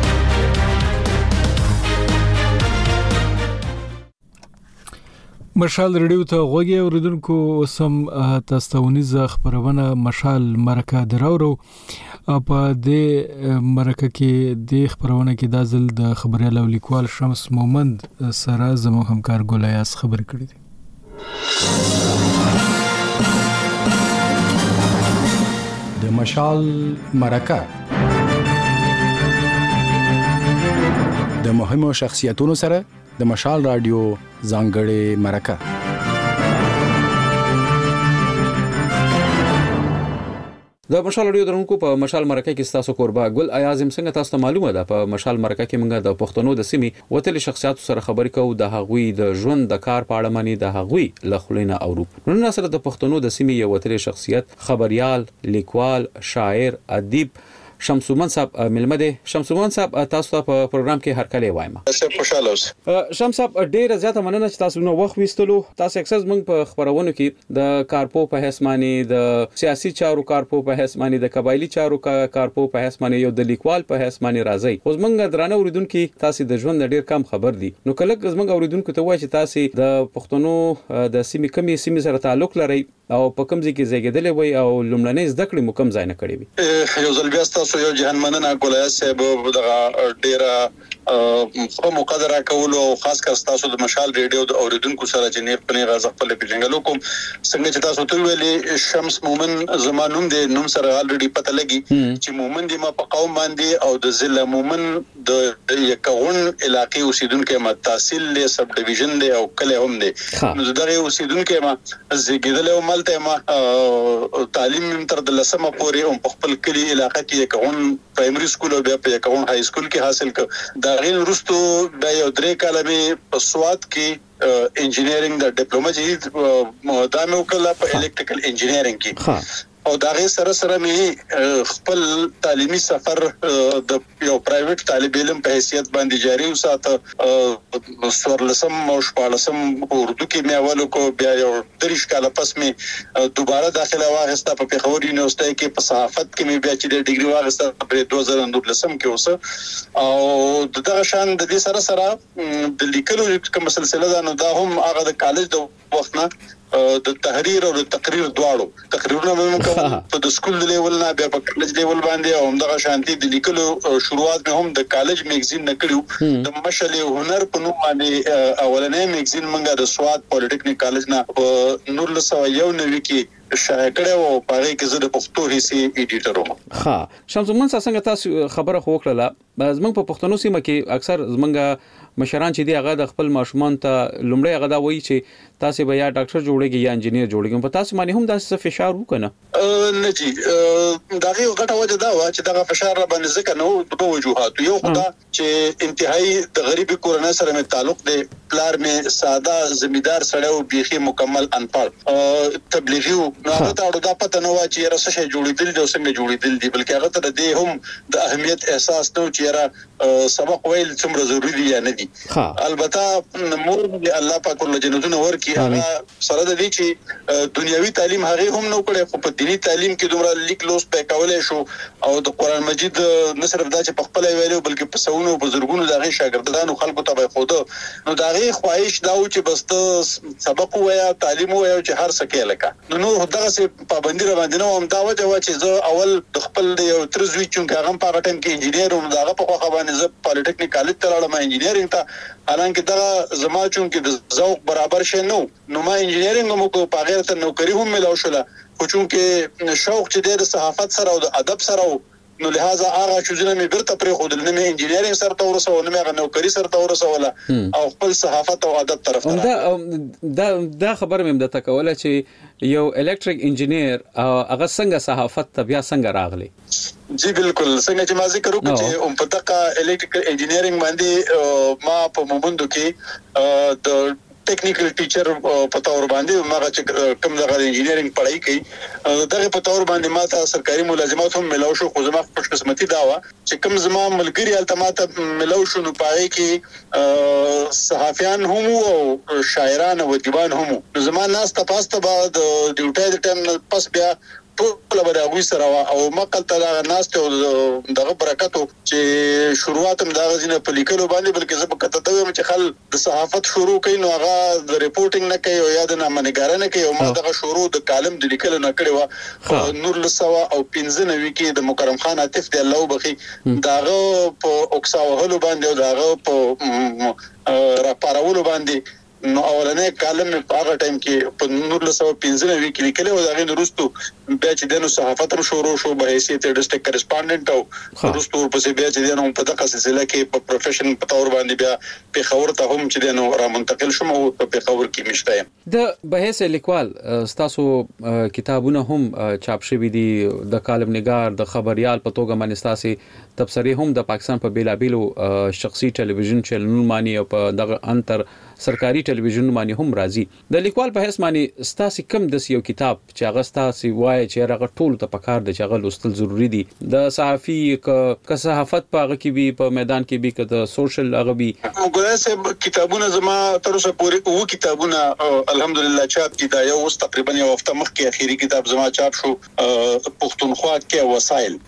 مشال ریډیو ته غوږی اوریدونکو سم تاسوونیزه خبرونه مشال مرکه دراورو په دې مرکه کې د خبرونه کې د ځل د خبريال او لیکوال شمس مومند سره زموږ همکار ګولیاس خبر کړی دی. د مشال مرکه د مهمو شخصیتونو سره د مشال رادیو ځانګړې مرکه. د مشال رادیو درونکو په مشال مرکه کې تاسو قربا ګل ایازم څنګه تاسو ته معلومه ده په مشال مرکه کې موږ د پښتنو د سیمې وتل شخصیت سره خبرې کوو د هغوی د ژوند د کار په اړه مانی د هغوی لخلینه اورو. نن سره د پښتنو د سیمې یو وتل شخصیت خبريال لیکوال شاعر ادیب شمسومن صاحب ملمده. شمسومن صاحب تاسو ته په پروګرام کې هر کله وایم. خوشاله اوسئ. شمس صاحب ډیر زیاته مننه چې تاسو نو وخت وستلو. تاسو اکسس موږ په خبرونو کې د کارپو په حسماني د سیاسي چارو کارپو په حسماني د قبایلی چارو کارپو په حسماني یو د لیکوال په حسماني راځي. اوس موږ درانه اوریدونکو تاسو د ژوند ډیر کم خبر دي. نو کله موږ اوریدونکو ته وایي چې تاسو د پښتنو د سیمې سره تعلق لري او په کوم ځای کې زیږیدل وي او لومړنۍ زده کړې مو کوم ځای نه کړې وي. یو ځل بیا تاسو یو جهان مننه ګولای صاحب دغه ډیره په مقدره کول او خاص کر تاسو د مشال ریډیو د اوریدونکو سره چې نه پنه غاز خپل پیژنګلو کوم څنګه چې تاسو ته ویلي شمس مومن زمانوم د نوم سره الریډي پته لګي چې مومن دی ما په قوم باندې او د ضلع مومن د یکون علاقې اوسیدونکو ما تحصیل له سب ډیویژن دی او کله هم دی نو دغه اوسیدونکو ما زیږیدل او ملته ما تعلیم تر د لسمه پورې هم په خپل کلی علاقې کې یکون پرایمري سکول او بیا په یکون های سکول کې حاصل کړ. دا غیر وروسته د یو درې کاله مې په سواد کې انجینیرینګ د ډیپلوما چې دا مې وکړه په الکتریکل انجینیرینګ کې او دا غي سره مې خپل تعلیمي سفر د یو پرایویټ طالب علم په حیثیت باندې جاری وساته. سورلسم او شپالسم اردو کې مې اول کو بیا یو 3 کال پس مې دوباره داخله واغسته په پیښور یونیورسيټي کې په صحافت کې مې بیا چې ډیګري واغسته په 2019 کې اوسه او دغه شان د دې سره د لیکلو کوم سلسله ده نو دا هم هغه د کالج د وخت نه د تحریر او د تقریر دواړو تقریرونه موږ په د سکول لیول نه بیا په کالج لیول باندې او دغه شانتي د لیکلو شروعات به هم د کالج میگزین نه کړو. د مشل هنر په نوم باندې اولنې میگزین موږ د سواد پولیټیکنیک کالج نه په 1991 کې شایع کړو او په هغه کې زه د پښتو حصے ایډیټر وم. ها شمسومن څنګه تاسو خبره خو وکړه زمونږ په پښتنو سیمه کې اکثر زمونږ مشران چې دی هغه د خپل ماشومان ته لومړی هغه دا وایي چې تاسو به یا ډاکټر جوړیږي یا انجینیر جوړیږي په تاسو باندې هم دا فشار وکنه نه جی دا غي غټه وجه دا و چې دا فشار را باندې ځکه نو د وجوهات یو خدا چې انتهایی د غریبي کورنۍ سره مې تعلق دی. پلار مې ساده زمیدار سره او بيخي مکمل انپړ تبلیغي نو هغه ته دا پته نه و چې راسه شي جوړیدل د څنګه جوړیدل دي بلکې هغه ته د هم د اهمیت احساس نو چې را سبق ویل څومره ضروری دی یا نه دي. البته مور دې الله پاک له جنتونو ورکی هغه سره د دې چې دنیوي تعلیم هغه هم نو کړي خو په دینی تعلیم کې دومره لیک لوس په کولای شو او د قران مجید نه صرف دا چې په خپل ویلو بلکې په سونو بزرګونو دغه شاګردانو خلکو ته خود نو دغه خواهش دا و چې بس سبق وایا تعلیم وایا چې هر څه کې لکه نو دغه سه پابندي را باندې نو هم دا وجه و چې زه اول د خپل یو ترزوی چې هغه په ټیم کې انجینیر او دغه په خوا باندې زه پولیټیکنیک کالج ته لاړم انجینیرینګ ته حالانکه دا زما چون کې د ذوق برابر شې نو ما انجینیرینګ مو کو په غیر ته نوکری هم ملو شله خو چون کې شوق چې د صحافت سره او د ادب سره نو لہذا هغه چې زنه مې برته پرې خو د نمې انجینیرینګ سره تورسو او نمې نوکری سره تورسو او خپل صحافت او ادب طرف ته دا خبر مې د تکوله چې یو الکتریک انجینیر هغه څنګه صحافت ته بیا څنګه راغلی. جی بالکل څنګه چې ما ذکر وکړ چې په دغه الکتریکل انجینیرینګ باندې ما په مومندو کې د ټیکنیکل ټیچر په تور باندې ماغه چې کوم دغه انجینرینګ پڑھائی کوي دغه په تور باندې ماته سرکاري ملازمات هم ملاو شو خو زما خوش قسمتي دا و چې کوم زما ملګری التماته ملاو شو نو پای کې صحافیان هم او شاعران او دیوان هم زما ناس تاسو بعد ډیوټي د ټیم پس بیا ټول به هغه سره او مقل ته ناس ته دغه برکتو چې شروعات هم دغه ځینې په لیکلو باندې بلکې زه په کته ته چې خل د صحافت شروع کین نو هغه د ریپورټینګ نه کوي او یا د نامنګارنه کوي او ما دغه شروع د کالم د لیکلو نه کړی و نور لسوا او 15 کې د مکرم خان عاطف دی الله وبخي دغه په اوکساوهلو باندې او دغه په راپارولو باندې نو اولنې کالم په هغه ټایم کې په 1915 کې لیکل او دغه وروستو بیا چې دنو صحافت هم شروع شو به حیثیت ډیسټریکټ کریسپونډنټ او وروستو په څه بیا چې دنو په دغه سلسله کې په پروفیشن په تور باندې بیا په خبر ته هم چې دنو را منتقل شوم او په خبر کې مشته د بهیس لیکوال تاسو کتابونه هم چاپ شوي دي د کالم نگار د خبريال په توګه باندې تاسو تبصره هم د پاکستان په بیلابیلو شخصي ټلویزیون چینلونو باندې او په دغه انتر سرکاري ټلویزیون باندې هم راځي د لیکوال په حساب باندې ستاسو کم د یو کتاب چې هغه ستاسو وایي چې هغه ټول ته پکار د چغل لوستل ضروری دي د صحافي ک صحافت په هغه کې به په میدان کې به د سوشل هغه به وګورئ چې کتابونه زما تر اوسه پورې وو کتابونه الحمدلله چاپ دي دا یو تقریبا یو هفته مخکې اخیری کتاب زما چاپ شو پښتونخوا کې وسایل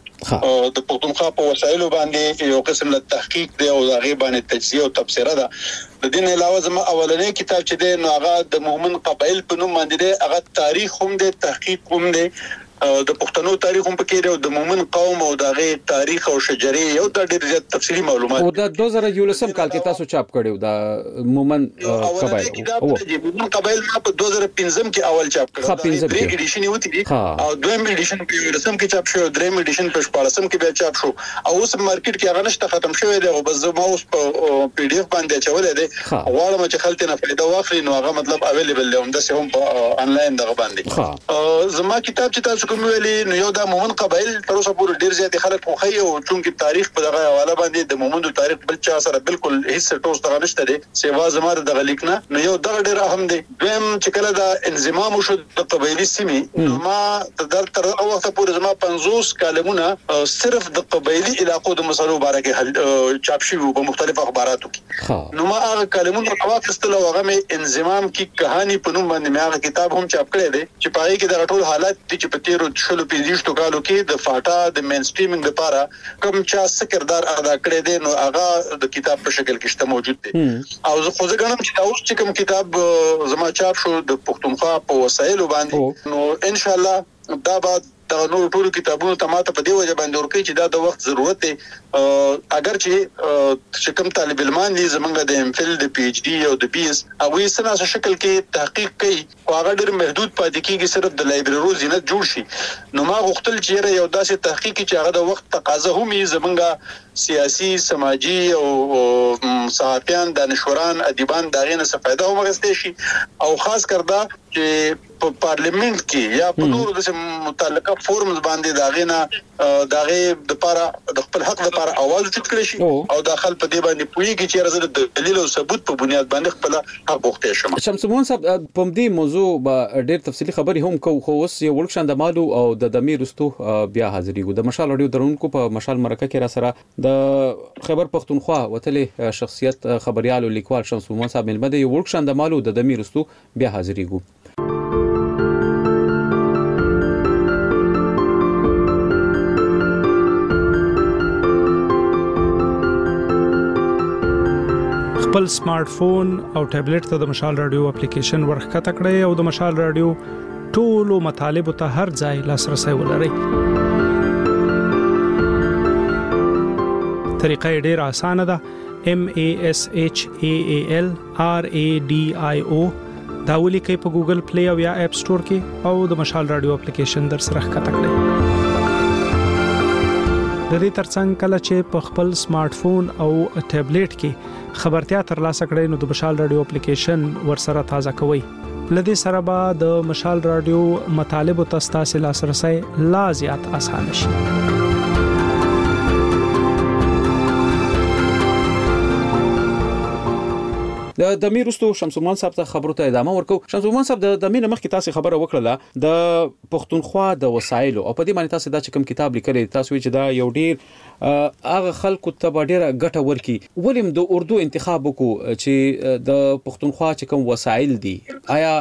د پښتونخوا په وسایلو باندې یو قسم له تحقیق دی او هغه باندې تجزیه او تبصره ده د دین علاوه زما اولنې کتاب چې دی نو هغه د مومن قبایل په نوم باندې دی هغه تاریخ هم دی تحقیق هم دی د پښتنو تاریخ هم پکې دی او د مومن قوم او دغه تاریخ او شجري یو د ډېر زیات تفصیلي معلومات او د 2011 کال کې تاسو چاپ کړیو د مومن قبایل او مومن قبایل ما په 2015 کې اول چاپ کړو درې ایډیشن یو دي او دویم ایډیشن په 2010 کې چاپ شو دریم ایډیشن په 2014 کې بیا چاپ شو او اوس مارکیټ کې هغه نشته ختم شوی دی او بس زما اوس په پی ډی اف باندې چولې دی غواړم چې خلک نه فائدہ واخلي نو هغه مطلب اویلیبل دی هم د سهم په انلاین دغه باندې زما کتاب چې تاسو کوم ویلي نو یو د مومن قبایل تر اوسه پورې ډیر زیات خلک خوخي او چونکی تاریخ په دغه حواله باندې د مومن تاریخ بل چا سره بالکل هیڅ ټوس دغه نشته دي سیوا زما دغه لیکنه نو یو دغه ډیر اهم دي دویم چې کله د انضمام شو د قبایلی سیمې نو ما تر اوسه پورې زما 50 کالمونه صرف د قبایلی علاقو د مسلو باره کې چاپ شوی په مختلفو اخباراتو کې نو ما هغه کالمونه واخیستل او هغه انضمام کی کہانی په نوم باندې هغه کتاب هم چاپ کړی دی چې پای کې د ټول حالات چې په تیرو شلو 15 کالو کې د فاټا د مین سټریمینګ لپاره کوم چا سکردار ادا کړی دی نو هغه د کتاب په شکل کې شته موجود دی او زه خو زه غواړم چې اوس چې کوم کتاب زما چاپ شو د پښتونخوا په وسایلو باندې نو ان شاء الله دا بعد دا نور ټول کتابونو ته ماته په دی وجه باندې ورکړي چې دا د وخت ضرورت دی اگر چې کوم طالب علمان دي زمونږ د ام فل د پی ایچ ډي او د بي اس هغه سره شکل کې تحقیق کوي او هغه ډېر محدود پاتې کیږي صرف د لایبرری زینت جوړ شي نو ما غوښتل چې یو داسې تحقیق چې هغه د وخت تقاضا هم یې زمونږ سیاسي سماجی او صحافیان دانشوران ادیبان دغه نه فائدہ هم غوښتي شي او خاص کردا چې په پارلیمنت کې یا په نورو د متعلقه فورمز باندې داغه د لپاره د خپل حق لپاره आवाज اوچت کړی شي او داخل په دې باندې پویږي چې راځي د دلیل او ثبوت په بنیاد باندې خپل حق غوښتي شم شمسمون صاحب په دې موضوع به ډېر تفصیلی خبري هم کو خو اوس یو ورکشان د مالو او د دمیر رستو بیا حاضرېږو د مشال اډیو درونکو په مشال مرکه کې را سره د خبر پښتونخوا وتلې شخصیت خبريال او لیکوال شمسمون صاحب ملمه د یو ورکشان د مالو د دمیر رستو بیا حاضرېږو خپل سمارټ فون او ټابلیټ ته د مشال رادیو اپلیکیشن ورخکته کړئ او د مشال رادیو ټولو مطالب ته هر ځای لاسرسي ولرئ. طریقه ډېره اسانه ده. MASHAALRADIO دا ولیکئ په ګوګل پلی او یا اپ سٹور کې او د مشال رادیو اپلیکیشن در سره ښکته کړئ. د دې ترڅنګ کله چې په خپل سمارټ فون او ټابلیټ کې خبرتیا ترلاسه کړئ نو د مشال رادیو اپلیکیشن ورسره تازه کوئ. لدې سره به د مشال رادیو مطالب او تاسو لاسرسي لا زیات آسان شي. د میرستو شمسومان صاحب ته خبرو ته ادامه ورکو. شمسومان صاحب د مینه مخکې تاسو خبره وکړه د پښتونخوا د وسایلو او په دې باندې تاسو دا چې کوم کتاب لیکلی تاسو چې دا یو ډیر هغه خلکو ته ډیره ګټه ورکي. ولیم د اردو انتخاب وکړو چې د پښتونخوا چې کوم وسایل دي آیا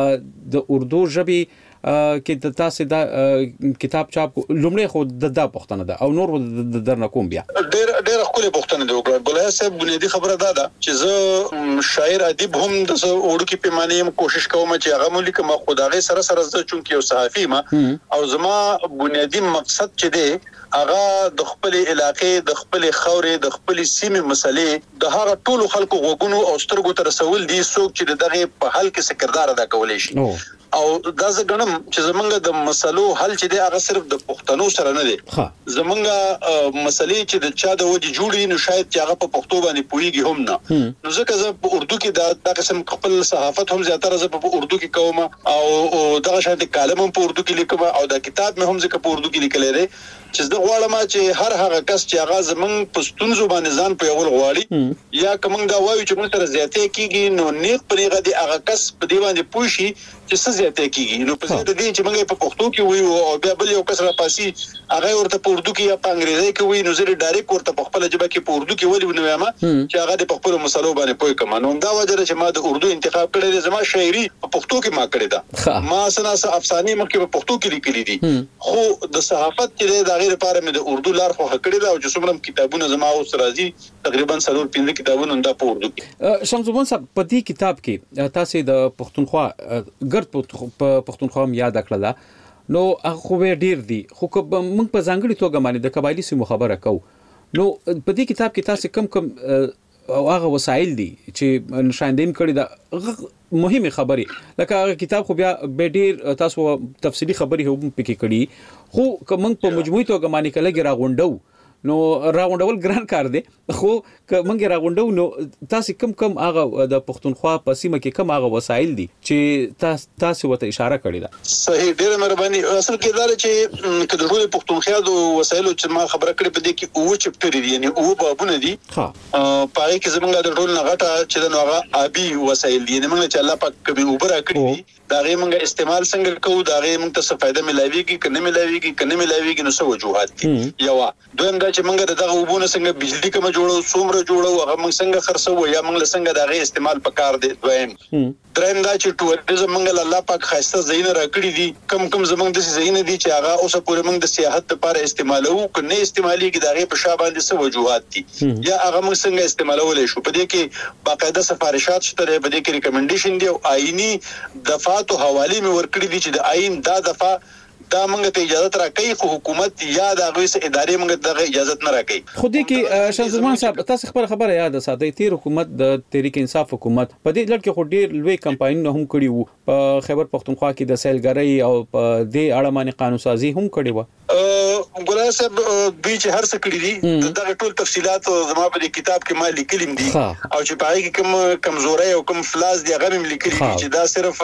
د اردو ژبې کې د تاسو دا کتاب چاپ لومړی خو د پښتنه ده او نور درنه کوم بیا ډېر خپل پښتنه دی وګړه ګلای صاحب بنیادی خبره ده چې زه شاعر ادیب هم د اردو کې پیمانه کوشش کوم چې هغه ملي کوم خدای سره زه چونکی یو صحافي ما او زما بنیادی مقصد چې دی هغه د خپل علاقې د خپل خورې د خپل سیمې مسلې د هغه ټولو خلکو غوګونو او سترګو ته رسول دي څوک چې دغه په حل کې سکردار ادا کولای شي او دا زګنم چې زمونږ د مسلو حل چې دی هغه صرف د پښتنو سره نه دی. زمونږ مسلې چې د چا د وجه جوړي نو شاید چې هغه په پښتو باندې پويږي هم نه. نو ځکه زه په اردو کې دا قسم خپل صحافت هم زیاتره زه په اردو کې کوم او دغه شاید کالم هم په اردو کې لیکم او دا کتاب مې هم ځکه په اردو کې لیکلی دی چې زه غواړم چې هر هغه کس چې هغه زمونږ پښتون زبان ځان په یو غواړي یا کوم دا وایي چې موږ سره زیاتې کیږي نو نیک پرېغه دی هغه کس په دی باندې پوښي چې څه زیاتې کیږي. نو په دې دي چې موږ په پښتو کې وایو او بیا بل یو کس را پاسي هغه ورته په اردو کې یا په انګریزي کې وایي نو زه ډایرکټ ورته په خپل ژبه کې په اردو کې وایي نو ما چې هغه په خپل مسلو باندې پوي کوم. نو دا وجه چې ما د اردو انتخاب کړی دی زما شاعري په پښتو کې ما کړی دا ما سناسه افسانې مخکې په پښتو کې لیکلي دي خو د صحافت کې د غیر لپاره مې د اردو لار خو کړی دا او چې څومره کتابونه زما اوس راځي تقریبا 3-5 کتابونه دا په اردو کې. شمسومان صاحب په دې کتاب کې تاسو د پښتونخوا ګرد پښتونخوا یاد کړل نو هغه ډیر دي خو موږ په ځانګړي توګه باندې د قبایلی سیمو خبره کوو. نو په دې کتاب کې تاسو کم هغه وسایل دي چې نشاندین کړي دا مهمه خبري لکه هغه کتاب خو بیا به ډیر تاسو تفصیلی خبري هم پکې کړي خو کوم په مجموعي توګه باندې کله راغونډو نو راغونډول ګران کار دی خو کومه راغونډو نو تاسو کم هغه د پښتونخوا په سیمه کې کم هغه وسایل دي چې تاسو وته اشاره کړی دا صحیح ډیره مهرباني. اصل کې دا چې کله ټول پښتونخوا د وسایلو چې ما خبره کړې په دې کې او چپټر دي یعنی او بابونه دي پاره کې زمونږ د ټول نغټه چې نو هغه ابي وسایل دي موږ چې الله پاک کوي اوبره کړی دي دا غي موږ استعمال څنګه کوو دا غي موږ ته څه فائدہ ملایويږي کنه ملایويږي نو څه وجوهات دي یو دویم دا چې موږ دغه وبونه څنګه بجلی کوم جوړو څومره جوړو هغه موږ څنګه خرڅو یا موږ څنګه دا غي استعمال پکار دي. دویم دریم دا چې ټوریزم موږ الله پاک خاصه زینه راکړي دي کم زمونږ د زینه دي چې هغه اوسه پورې موږ د سیاحت لپاره استعمالو کنه استعماليږي دا غي په شابه باندې څه وجوهات دي یا هغه موږ څنګه استعمالولای شو. په دې کې باقاعده سفارشات شته په دې کې ریکمنډیشن دي او آئینی دفعات او حواله مې ورکړي دي چې د آئین دا دفعه دا موږ ته اجازه راکړي خو حکومت یا د غوښ ادارې موږ ته اجازه نه راکړي. خو دې کې شمسومان صاحب تاسو خبره یاد ساتئ تیر حکومت د تحریک انصاف حکومت په دې لړ کې خو ډیر لوی کمپاینونه هم کړی وو په خیبر پښتونخوا کې د سیلګرۍ او په دې اړه باندې قانون سازي هم کړی و. ګلای صاحب دوی چې هر څه کړی دي دا ټول تفصيلات زما په کتاب کې ما لیکلم دي او چې پای کې کوم کمزوري او کوم فلاس دي هغه مې لیکلي چې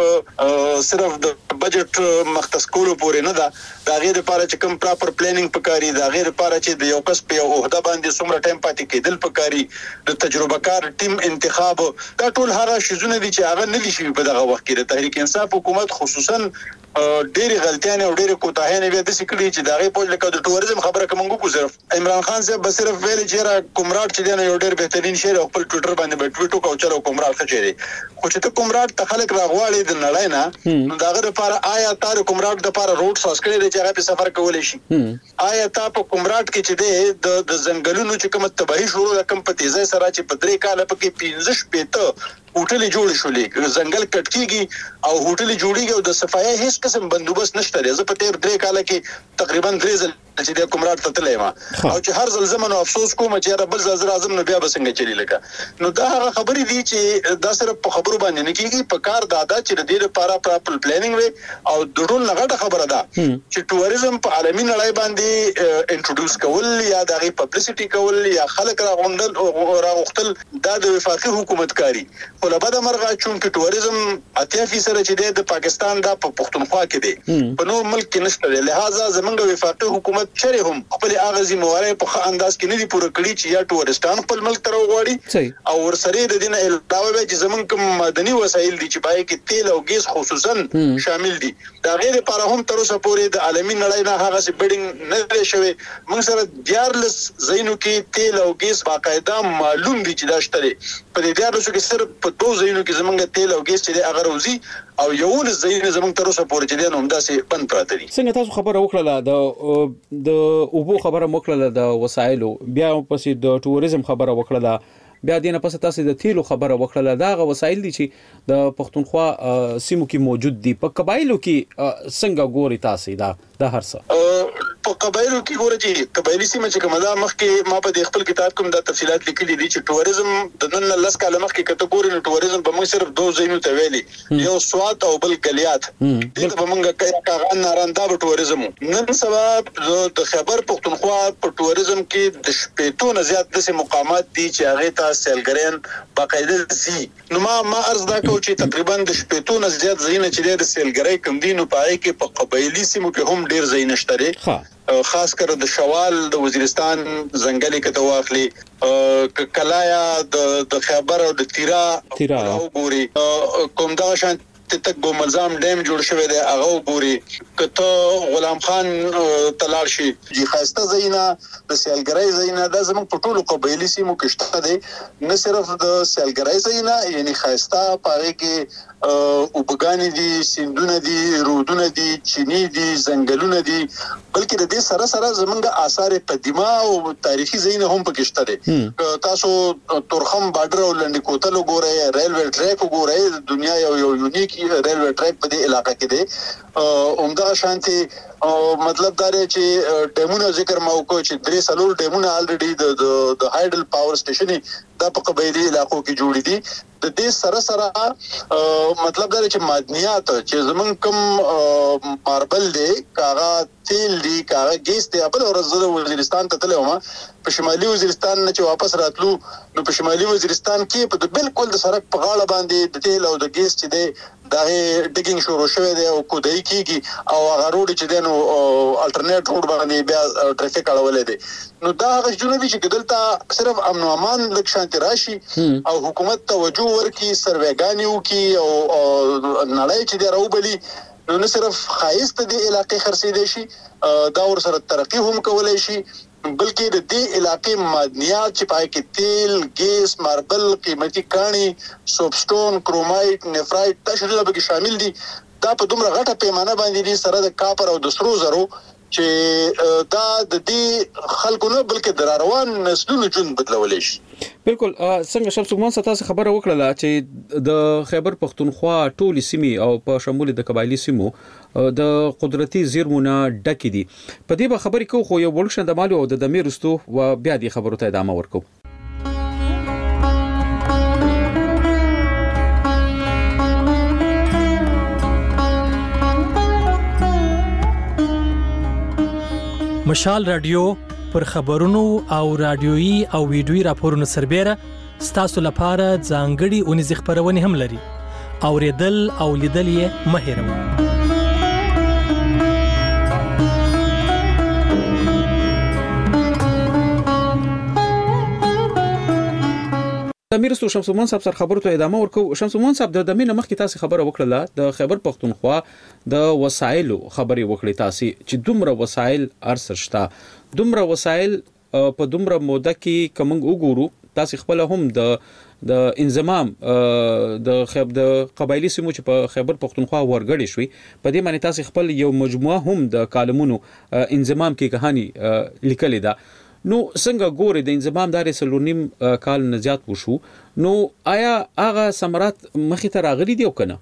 دا صرف د بجټ مختص کولو پورې نه دا غیر لپاره چې کوم پراپر پلانینګ پکاري دا غیر لپاره چې د یو کس په عہده باندې څومره ټایم پاتې کېدل پکاري د تجربه کار ټیم انتخاب دا ټول هغه شیزونه دي چې هغه نه دي شوي په دغه وخت کې د تحریک انصاف حکومت خصوصا ډېری غلطیاں او ډېری کوتاهیاں بیا د سکړي چې دغه په لکه د ټوریزم خبره کوم کو صرف عمران خان صاحب بس صرف ویل چې را کومراټ چې دی یو ډېر بهترین شعر خپل ټویټر باندې په ټویټو کو چلو کومراټ خچېری خو چې ته کومراټ ته خلک راغواړي د نړۍ نه نو دغه لپاره آیا تار کومراټ د لپاره روډ ساس کړی چې هغه په سفر کولای شي آیا تا په کومراټ کې چې دی د ځنګلونو چې کوم تباہي شروع کم په تیزه سره چې په 3 کال پکې 15 شپته هوټل جوړ شولې ځنګل کټ کیږي او هوټل جوړیږي او د صفایي هیڅ قسم بندوبست نشته زه په تیر 3 کال کې تقریبا 3 ځل چې د کومراټ ته تللی ما او چې هر ځل زمونږ افسوس کوم چې رب زر اعظم نو بیا بسنګ چلی لکه نو دا هغه خبرې دي چې دا صرف په خبرو باندې نه کیږي په کار دادا چې د دې لپاره پراپر پلانینګ وي او د ټول لغړه خبره ده چې ټوریزم په عالمي نړۍ باندې انټروډوس کول یا دغه پبلسټي کول یا خلک راغونډل او راغختل دا د وفاقي حکومت کاری خو له بده مرغه چې ټوریزم 80% چې د پاکستان د پښتونخوا کې دی په نور ملک کې نشته لہذا زمونږ وفاقي حکومت چره هم خپل اغازي مواري په انداز کې نه دي پوره کړی چې یا ټورستان خپل ملک تر وغواړي او ورسره د دین علاوه چې زمون کوم مدني وسایل دي چې پای کې تیل او ګیس خصوصا شامل دي دا غیر لپاره هم تر اوسه پورې د عالمي نړۍ نه هغه سي بډینګ نه لري شوی موږ سره دیارلس زینو کې تیل او ګیس باقاعده معلوم دي چې دا شته په دې دیارلس کې صرف په دوه زینو کې زمونږ تیل او ګیس چې هغه روزي او یو زین زمونږ تر اوسه پورې چې نو همداسې بند پراته دي. څنګه تاسو خبره وکړه د اوبو خبره وکړه د وسایلو بیا پسې د ټوریزم خبره وکړه بیا دینه پس تاسو د تیلو خبره وکړه دا غو وسایل دي چې د پښتونخوا سیمو کې موجود دي په قبایلو کې څنګه ګوري تاسو دا هر څه په قبایلو کې ګوري چې قبایلی سیمه چې کومه دا مخکې ما په خپل کتاب کوم د تفصيلات لیکلي دي چې ټوریزم د نن لس کاله مخکې کټګوري نو ټوریزم په موږ صرف دوه ځایونو ته ویلي یو سوات او بل کلیات دغه په موږ کاغان نارندا په ټوریزم نن سبا د خبر پښتونخوا په ټوریزم کې د شپېتو نه زیات د مقامات دي چې هغه ته سیلګرین باقاعده سي نو ما عرض دا کوم چې تقریبا د شپېتو نه زیات ځایونه چې د سیلګرۍ کم دي نو پای کې په قبایلی سیمو کې هم ډیر ځای نشته خاص کر د شوال د وزیرستان ځنګلي کته واخلي کلایا د خیبر او د تیرا او ګوري کوم دا شان تک ګوملزام ډیم جوړ شوی دی هغه ګوري کته غلام خان تلار شي جی خاسته زینا د سیلګرای زینا د زمون په ټولو قبایلی سیمو کې شته دي نه صرف د سیلګرای زینا یعنی خاسته پاره کې او بګانی دي سیندونه دي رودونه دي چینی دي زنګلونه دي بلکې د دې سره سره زمونږ آثار قدیمه او تاریخي زینا هم پکې شته دي تاسو تورخم بارډر او لنډ کوتل وګورئ ریلوی ټریک وګورئ د دنیا یو یونیک ریلوی ټریک په دې علاقې کې دی عمده شانتي مطلب دا دی چې ډیمونو ذکر ما وکړ چې درې سلور ډیمونو الریډي د هایډل پاور سټیشن دا په قبایلی علاقو کې جوړې دي د دې سره سره مطلب دا دی چې معدنیات چې زمون کوم ماربل دی کاغه تیل دی کاغه ګیس دی په ورځ وزیرستان ته تلو ما په شمالي وزیرستان نه چې واپس راتلو نو په شمالي وزیرستان کې په بالکل د سړک په غاړه باندې د تیل او د ګیس چې دی دا ډیګینګ شروع شوی دی او کودای کیږي او هغه روډ چې دی نو الټرنیټ روډ باندې بیا ټریفیک اړولې دی نو دا هغه جنوبي چې دلته صرف امن او امان لک شانتي راشي او حکومت توجه ورکړي سروېګانیو کې او نړۍ چې دی راوبلي نو نه صرف خایست دی علاقې خرڅې دي شي دا ور سره ترقی هم کولای شي بلکې د دې علاقې معدنیات چې پای کې تیل ګیس ماربل قیمتي کاني سوبسټون کرومایټ نفرایټ تشریح به شامل دي دا په دومره غټه پیمانه باندې دي سره د کاپر او د سرو زرو چې دا د دې خلکو نه بلکې دراروان نسلونو ژوند بدلولې شي بالکل څنګه شمس ګمان ستاسو خبره وکړه چې د خیبر پښتونخوا ټولي سیمې او په شمول د قبایلی سیمو د قدرتي زیرمونه ډکې دي په دې به خبرې کوو خو یو ولښن د مالو او د دمیرستو و بیا دې خبرو ته ادامه ورکو مشال رادیو پر خبرونو او رادیويي او ویډیويي راپورونو سربېره ستاسو لپاره ځانګړي اونیز خبرونه هم لري اوریدل او لیدل یې مه هېروئ امیرستو شمس ګمان صاحب سره خبرو ته ادامه ورکو شمس ګمان صاحب د دمینه مخکې تاسو خبره وکړه د خیبر پښتونخوا د وسایلو خبري وکړې تاسو چې دومره وسایل ارسشتا دومره وسایل په دومره موده کې کوم وګورو تاسو خپل هم د انضمام د قبایلی سیمو چې په خیبر پښتونخوا ورګړې شوې په دې معنی تاسو خپل یو مجموعه هم د کالمونو انضمام کې کہانی لیکلې ده نو څنګه ګوري د انضمام داري سلونیم کال نه زیات وشو نو آیا هغه ثمرات مخې ته راغلي دي او کنه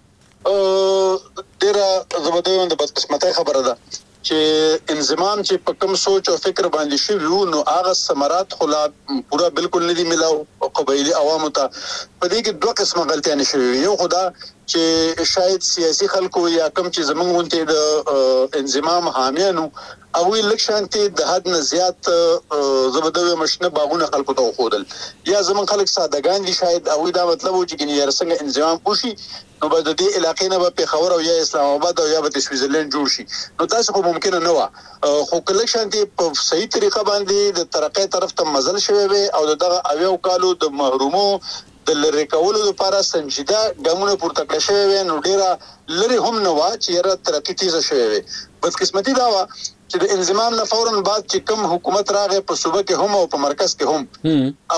ډیره زبردست د بدقسمتۍ خبره ده چې انضمام چې په کوم سوچ او فکر باندې شوی نو هغه ثمرات خلا پورا بالکل نه دي ملاو قبایلی عوامو ته په دې کې دوه قسمه غلطیاں شوي یو خدا چې شاید سیاسي خلکو یا کم چې زمونږ ونته د انضمام حامیانو او لکشانتي د حد نه زیات زبدوي مشنه باغونه خلکو ته خودل یا زمون خلک سادهګان دي شاید او دا مطلب و چې ګنې څنګه انضمام وشي نو به د دې علاقې نه به پیښور او یا اسلام آباد او یا به سویټزرلند جوړ شي نو تاسو خو ممکن نه و خو کلکشانتي په صحیح طریقه باندې د ترقې طرف ته مزل شوی وي او دغه اویو کالو د محرومو د لری کولو لپاره سنجیده ګامونه پورته کړی شوی وي نو ډیره لری هم نه وا چې را ترقی تیزه شوی وي بس قسمتي دا وا چې د انضمام نه فورن بعد چې کوم حکومت راغی په صوبه کې هم او په مرکز کې هم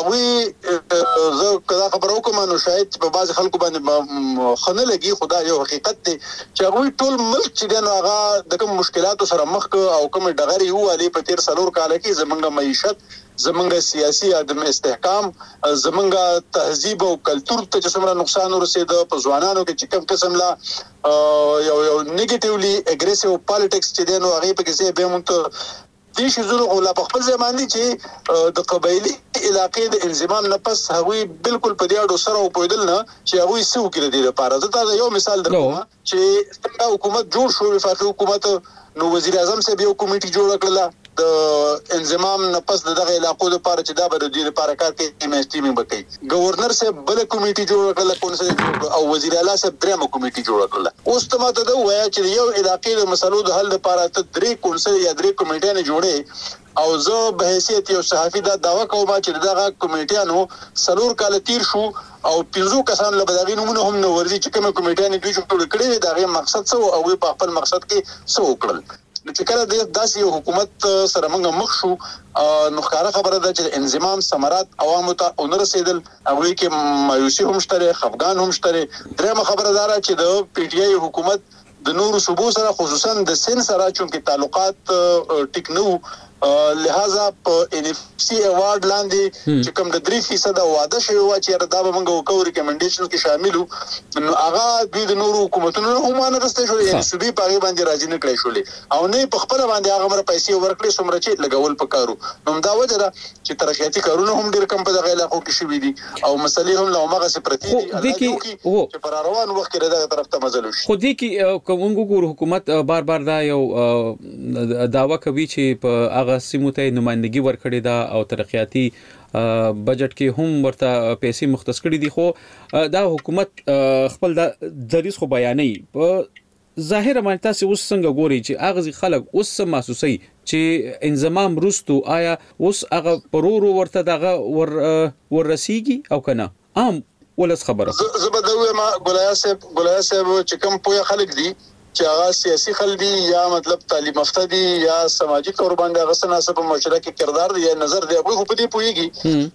او زه کدا خبرو کوم نو شاید په بعض خلکو باندې خنه لګي خدا یو حقیقت دی چې هغه ټول ملک چې نو هغه د کوم مشکلاتو سره مخ او کوم ډغري هو علي په تیر سلور کال کې زمونږه معیشت زمونږه سیاسي عدم استحکام زمونږه تهذیب او کلچر ته چې څومره نقصان ورسېد په ځوانانو کې چې کوم قسم لا یو نیگیټیولی اګریسیو پالیټکس چې دینو هغه په کې به مونږ دي شزونو او لا په خپل ځمان دي چې د قبایلی علاقې د انضمام نه پس هغوی بالکل په دې اړه سره او پویدل نه چې هغوی سو کې د لپاره زه دا یو مثال درکوم چې څنګه حکومت جوړ شو وفاقي حکومت نو وزیر اعظم صاحب یو کمیټي جوړ کړله د انضمام نه پس دغه علاقو لپاره چې دا به د دې لپاره کار کوي ایمسټیمینګ وکړي گورنر صاحب بل کمیټي جوړ کړله کونسل او وزیر اعلی صاحب درېمه کمیټي جوړ کړله اوس ته ماته دا وایي چې یو علاقې د مسلو د حل لپاره ته درې کونسل یا درې کمیټې نه جوړې او زه به حیثیت یو صحافي دا داوا کوم چې دغه کمیټیانو سلور کال تیر شو او 15 کسان له بداوی نمونه هم نو ورزي چې کوم کمیټیانو دوی جوړ کړی دا غي مقصد څه او په خپل مقصد کې څه وکړل نو چې کله د داسې یو حکومت سره موږ مخ شو نو ښکاره خبره ده چې انضمام ثمرات عوامو ته ونرسېدل هغوی کې مایوسي هم شته خفګان هم شته درېمه خبره ده چې د پی ټی آی حکومت د نورو صوبو سره خصوصا د سند سره چونکې تعلقات ټیک نه لہذا په ان اف سی ایوارډ لاندې چې کوم د 3% واده شوی و چې دا به موږ وکړو ریکمنډیشن کې شامل نو هغه د نورو حکومتونو هم نه غوښتل شو یعنی صوبې په باندې راځي نه کړی شولې او نه په خپل باندې هغه مر پیسې ورکړي څومره چې لګول پکارو نو دا وجه ده چې ترقیاتي کارونه هم ډیر کم په دغه علاقو کې شوي دي او مسلې هم له مغه سپرتی دي چې پر روان وخت کې دغه طرف ته مزل وشي خو دې کې کومو ګور حکومت بار دا یو داوا کوي چې په هغه سیمو ته نمائندګي ورکړي دا او ترقیاتي بجټ کې هم ورته پیسې مختص کړي دي خو دا حکومت خپل د دریس خو بیانې په ظاهر باندې تاسو اوس څنګه ګوري چې اغه خلک اوس محسوسي چې انضمام روستو آیا اوس هغه پرورو ورته دغه ورسیږي او کنه عام ولس خبره زبدوي ما ګولیا صاحب چې کوم پوهه خلک دي چې هغه سیاسي خلدي یا مطلب تعلیم یافته دي یا سماجی تور باندې هغه سناسب مشترک کردار دی یا نظر دی هغه په دې پويږي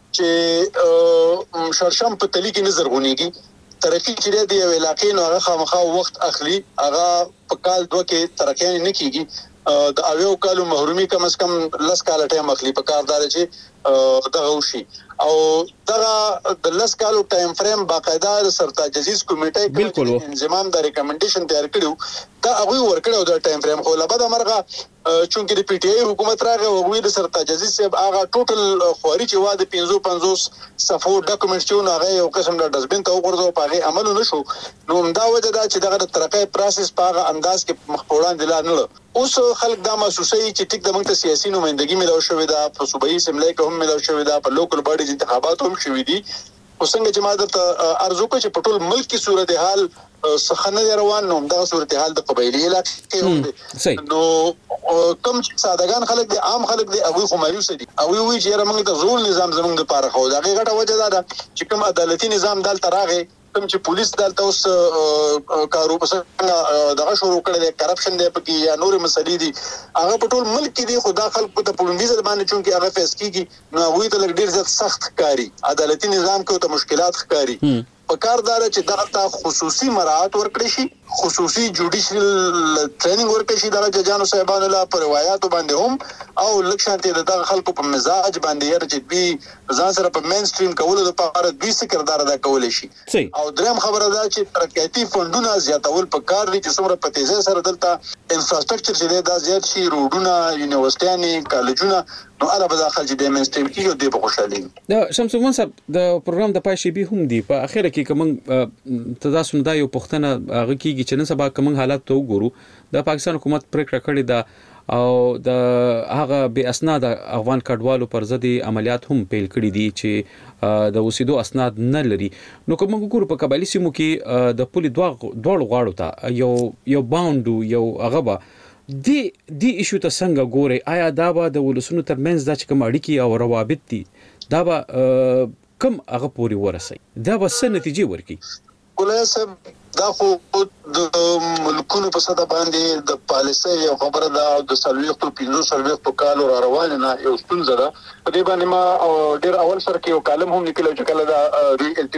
چې شرشم په تلی کې نظر غونیږي ترقی چې دی یو علاقې نو هغه خامخا وخت اخلي هغه په کال دوه کې ترقی نه کیږي د اویو کالو محرومي کم از کم 10 کال ټایم اخلي په کاردار چې دغه وشي او دغه د 10 کالو ټایم فریم باقاعده سرتاج عزیز کمیټه بالکل انضمام د ریکمنډیشن تیار کړو دا هغه ورکړو د ټایم فریم خو لبد امرغه چونکې د پی ټی آی حکومت راغی او هغه د سرتاج عزیز صاحب هغه ټوټل خوري چې واده 55 صفو ډاکومنټ چې هغه یو قسم د ډسبین ته وګرځو په هغه عمل نشو نو دا وجه دا چې دغه ترقې پروسس په هغه انداز کې مخپوران دي نه اوس خلک دا محسوسي چې ټیک د موږ ته سیاسي نمائندګي ملو شوې ده په صوبایي سملای کې هم ملو شوې ده په لوکل باډیز انتخابات هم شوې دي او څنګه چې ما د ارزو کوي چې په ټول ملک کې صورتحال سخنه روان نو دا صورتحال د قبایلی علاقې هم نو کوم سادهګان خلک دي عام خلک دي هغه خو مایوس دي او وی چې موږ ته زول نظام زموږ لپاره خو دا غټه وجه ده چې کوم عدالتي نظام دلته راغی کوم چې پولیس دلته اوس کارو څنګه دغه شروع کړی دی کرپشن دی پکې یا نور مسلې دي هغه په ټول ملک کې دي خدا خلک په پولیس باندې چونکې هغه فیس کیږي نو هغه ته ډیر زیات سخت کاری عدالتي نظام کې ته مشکلات ښکاری په کاردار چې دغه خصوصي مراعات ورکړي شي خصوصي جوډیشل ټریننګ ورکړي شي د ججانو صاحبانو لا پر روایتو باندې هم او لکشانته د خلکو په مزاج باندې یره چې دوی ځان سره په مین سټریم کولو لپاره دوی څه کردار ادا کولای شي او دریم خبره ده چې ترقیاتي فندونه زیاتول په کار دي چې څومره په تیزه سره دلته انفراستراکچر چې دا زیات شي روډونه یونیورسيټیانې کالجونه نو اله به داخل چې د مین سټریم کې دی په خوشحالي د شمس الدین صاحب د پروګرام د پای شي به هم دی په اخر کې کوم تاسو نه دا یو پښتنه هغه کېږي چې نن سبا کوم حالات ته وګورو د پاکستان حکومت پریکړه کړې ده او د هغه به اسناد افغان کډوالو پر ضد عملیات هم پیل کړي دي چې د وسیدو اسناد نه لري نو کوم وګورو په قبایلی سیمو کې د پولی دوړ غواړو ته یو باوندو یو هغه دی ایشو ته څنګه ګوري آیا دا به د ولسونو ترمنځ د کوم اړیکې او روابط دي دا به کم هغه پوری ورسي دا به څه نتیجه ورکړي ولې دا خو د ملکونو په ساده باندې د پالیسي یو خبره ده د سلويختو 15 کال را روان نه یو ستونزه ده په دې باندې ما ډیر اول سره کې یو کالم هم لیکلو چې کله دا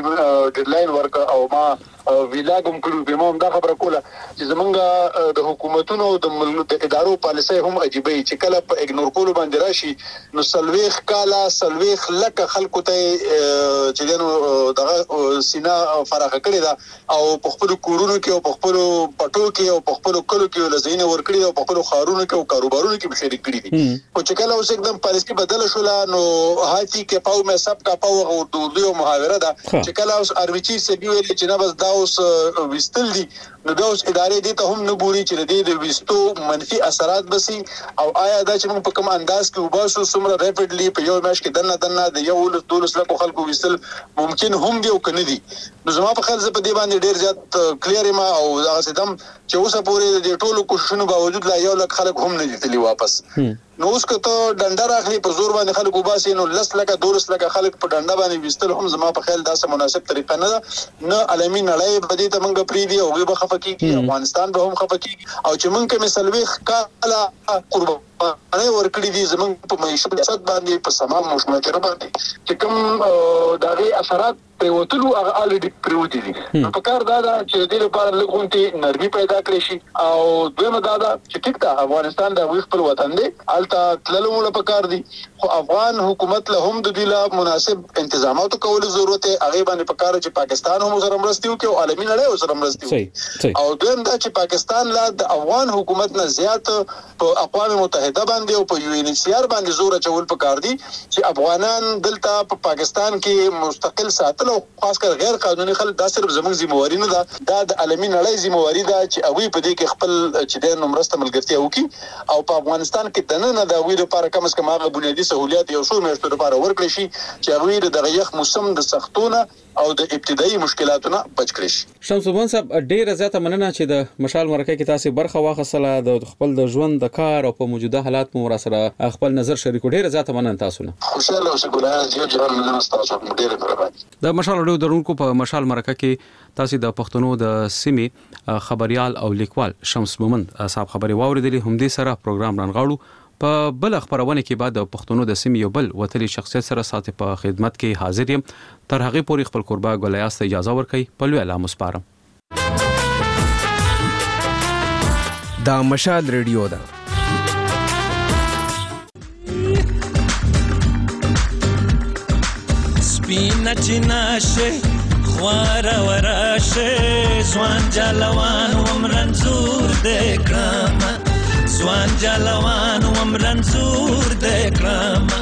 ری ډیډلاین ورک او ما ویلاګم کړو به مو دا خبره کوله چې زمونږ د حکومتونو د ادارو پالیسي هم عجیبه چې کله په اګنور کولو باندې راشي نو سلويخ کالا سلويخ لک خلکو ته چې دغه سینا فراخ کړی دا او په خپل کورونو کې او په خپل پټو کې او په خپل کلو کې لزینه ور کړی او په خپل خارونو کې او کاروبارونو کې شریک کړی دي او چې کله اوس एकदम پالیسي بدل شو نو هاتی کې پاو مې سب کا پاو او د یو محاوره ده چې کله اوس ارمیچی سې ویل چې نه بس دا اوس وستل دي نو دا اوس ادارې دي ته هم نه ګوري چې د وستو منفي اثرات بسي او آیا دا چې موږ په کوم انداز کې وباسو سمره ریپیډلی په یو میاش کې دنه د یو دولس لکه خلکو وستل ممکن هم دی او کنه دي نو زما په خیال زه په دې باندې ډیر زیات کلیر ما او هغه ستم چې اوسه پورې د ټولو کوششونو باوجود لا یو لک خلک هم نه دي تلی واپس نو اوس که ته ډنډه راخلي په زور باندې خلک وباسي نو لس لکه دولس لکه خلک په ډنډه باندې وستل هم زما په خیال دا سم مناسب طریقه نه ده نه عالمي نړۍ بدی ته منګه پری دی او به خفقي کی افغانستان به هم خفقي او چې مونږ کې مسلوي کاله قرباني ورکړي دي زمونږ په معیشت باندې په سمام مشموله باندې چې کوم دغه اثرات پریوتلو هغه الډی پریوتی دي په کار دا چې د لپاره لګونتي نرمي پیدا کړی شي او دویمه دا چې ټیک ته افغانستان د خپل وطن دی الته تللو په کار دي خو افغان حکومت له هم د دې مناسب تنظیمات کول ضرورت هغه باندې په کار چې پاکستان هم سره مرستي وکړي او عالمي نړۍ سره مرستي وکړي او دویم دا چې پاکستان لا د افغان حکومت نه زیات په اقوام متحده باندې او په یو ان سی آر باندې زور چول په کار دي چې افغانان دلته په پاکستان کې مستقل ساتل او خاص کر غیر قانوني خلک دا صرف زموږ ذمہواری نه ده دا د عالمي نړۍ ذمہواری ده چې هغه په دې کې خپل چې د نمرسته ملګرتیا وکړي او په افغانستان کې دنه د هغه لپاره کم از کم هغه بنیادی سہولیات یو څو میاشتو لپاره ورکړي شي چې هغه د یخ موسم د سختونه او د ابتدایي مشکلاتونو بچ کړي شي شمس الدین صاحب ډیره زیاته مننه چې د مشال مرکه کې تاسو برخه واخصله د خپل د ژوند د کار او په موجوده حالات مو سره خپل نظر شریکو ډیره زیاته مننه تاسو نه خوشاله اوسئ ګلان یو جوړ مننه تاسو ډیره مهرباني د مشال اډو درونکو په مشال مرکه کې تاسو د پښتنو د سیمې خبريال او لیکوال شمس مومند صاحب خبري واوریدلې هم دې سره پروګرام رانغاړو په بل خبرونه کې بعد د پښتنو د سیمې یو بل وتلی شخصیت سره ساتي په خدمت کې حاضر یم تر هغه پورې خپل قربا ګلیاس ته اجازه ورکړي په لوی اعلان مسپارم دا مشال ریډیو ده سپینه چناشه خواره وراشه ځوان جلوان ومرنزور د کرامه ځوان جلوان ومرنزور د کرامه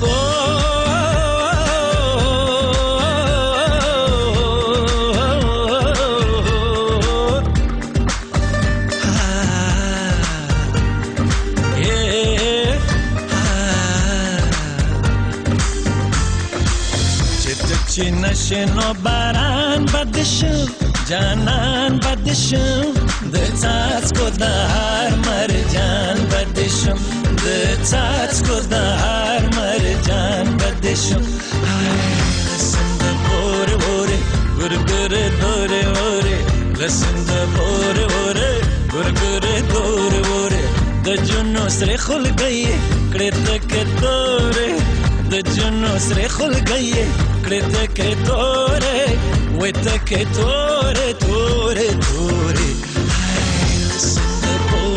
چی نشنو باران بدشم جانان بدشم د څاڅکو د هر مرجان بدشم د څاڅکو د هر مرجان بدشم لسن د بور وره ګرګر دور وره لسن د بور وره ګرګر دور وره د جنو سره خلګي کړه تک دوره د جنو سره خلګي کړه تک دوره وته کې دوره دوره دوره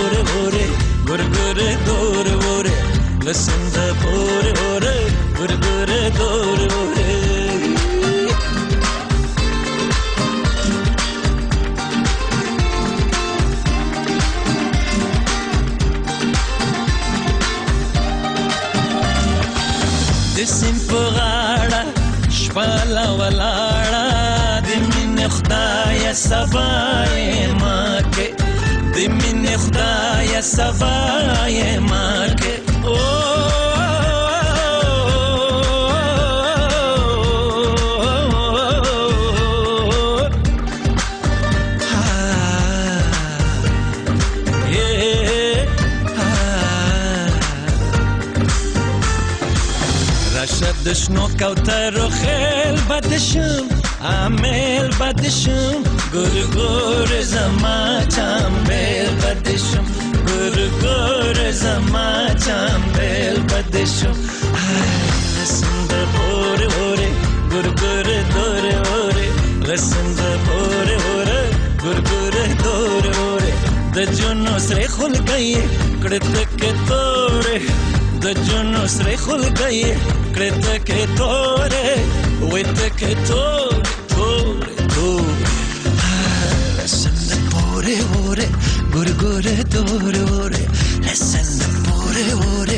pore ore gurgure dore ore listen the pore ore gurgure dore ore simporada shpala walada de min khudaya sabaye make de min khudaya sabaye make دشنو کوتر و خیل بدشم عمل بدشم گرگر زما چنبل بدشم گرگر زما چنبل بدشم لسن ده پوره اوره گرگر دوره اوره لسن ده پوره اوره گرگر دوره اوره ده جنو سر خل گئی کڑت کے توره ده جنو سر خل گئی Crete che tore, uite che tore, tore, tore. Listen the pore ore, gure gure dore ore. Listen the pore ore.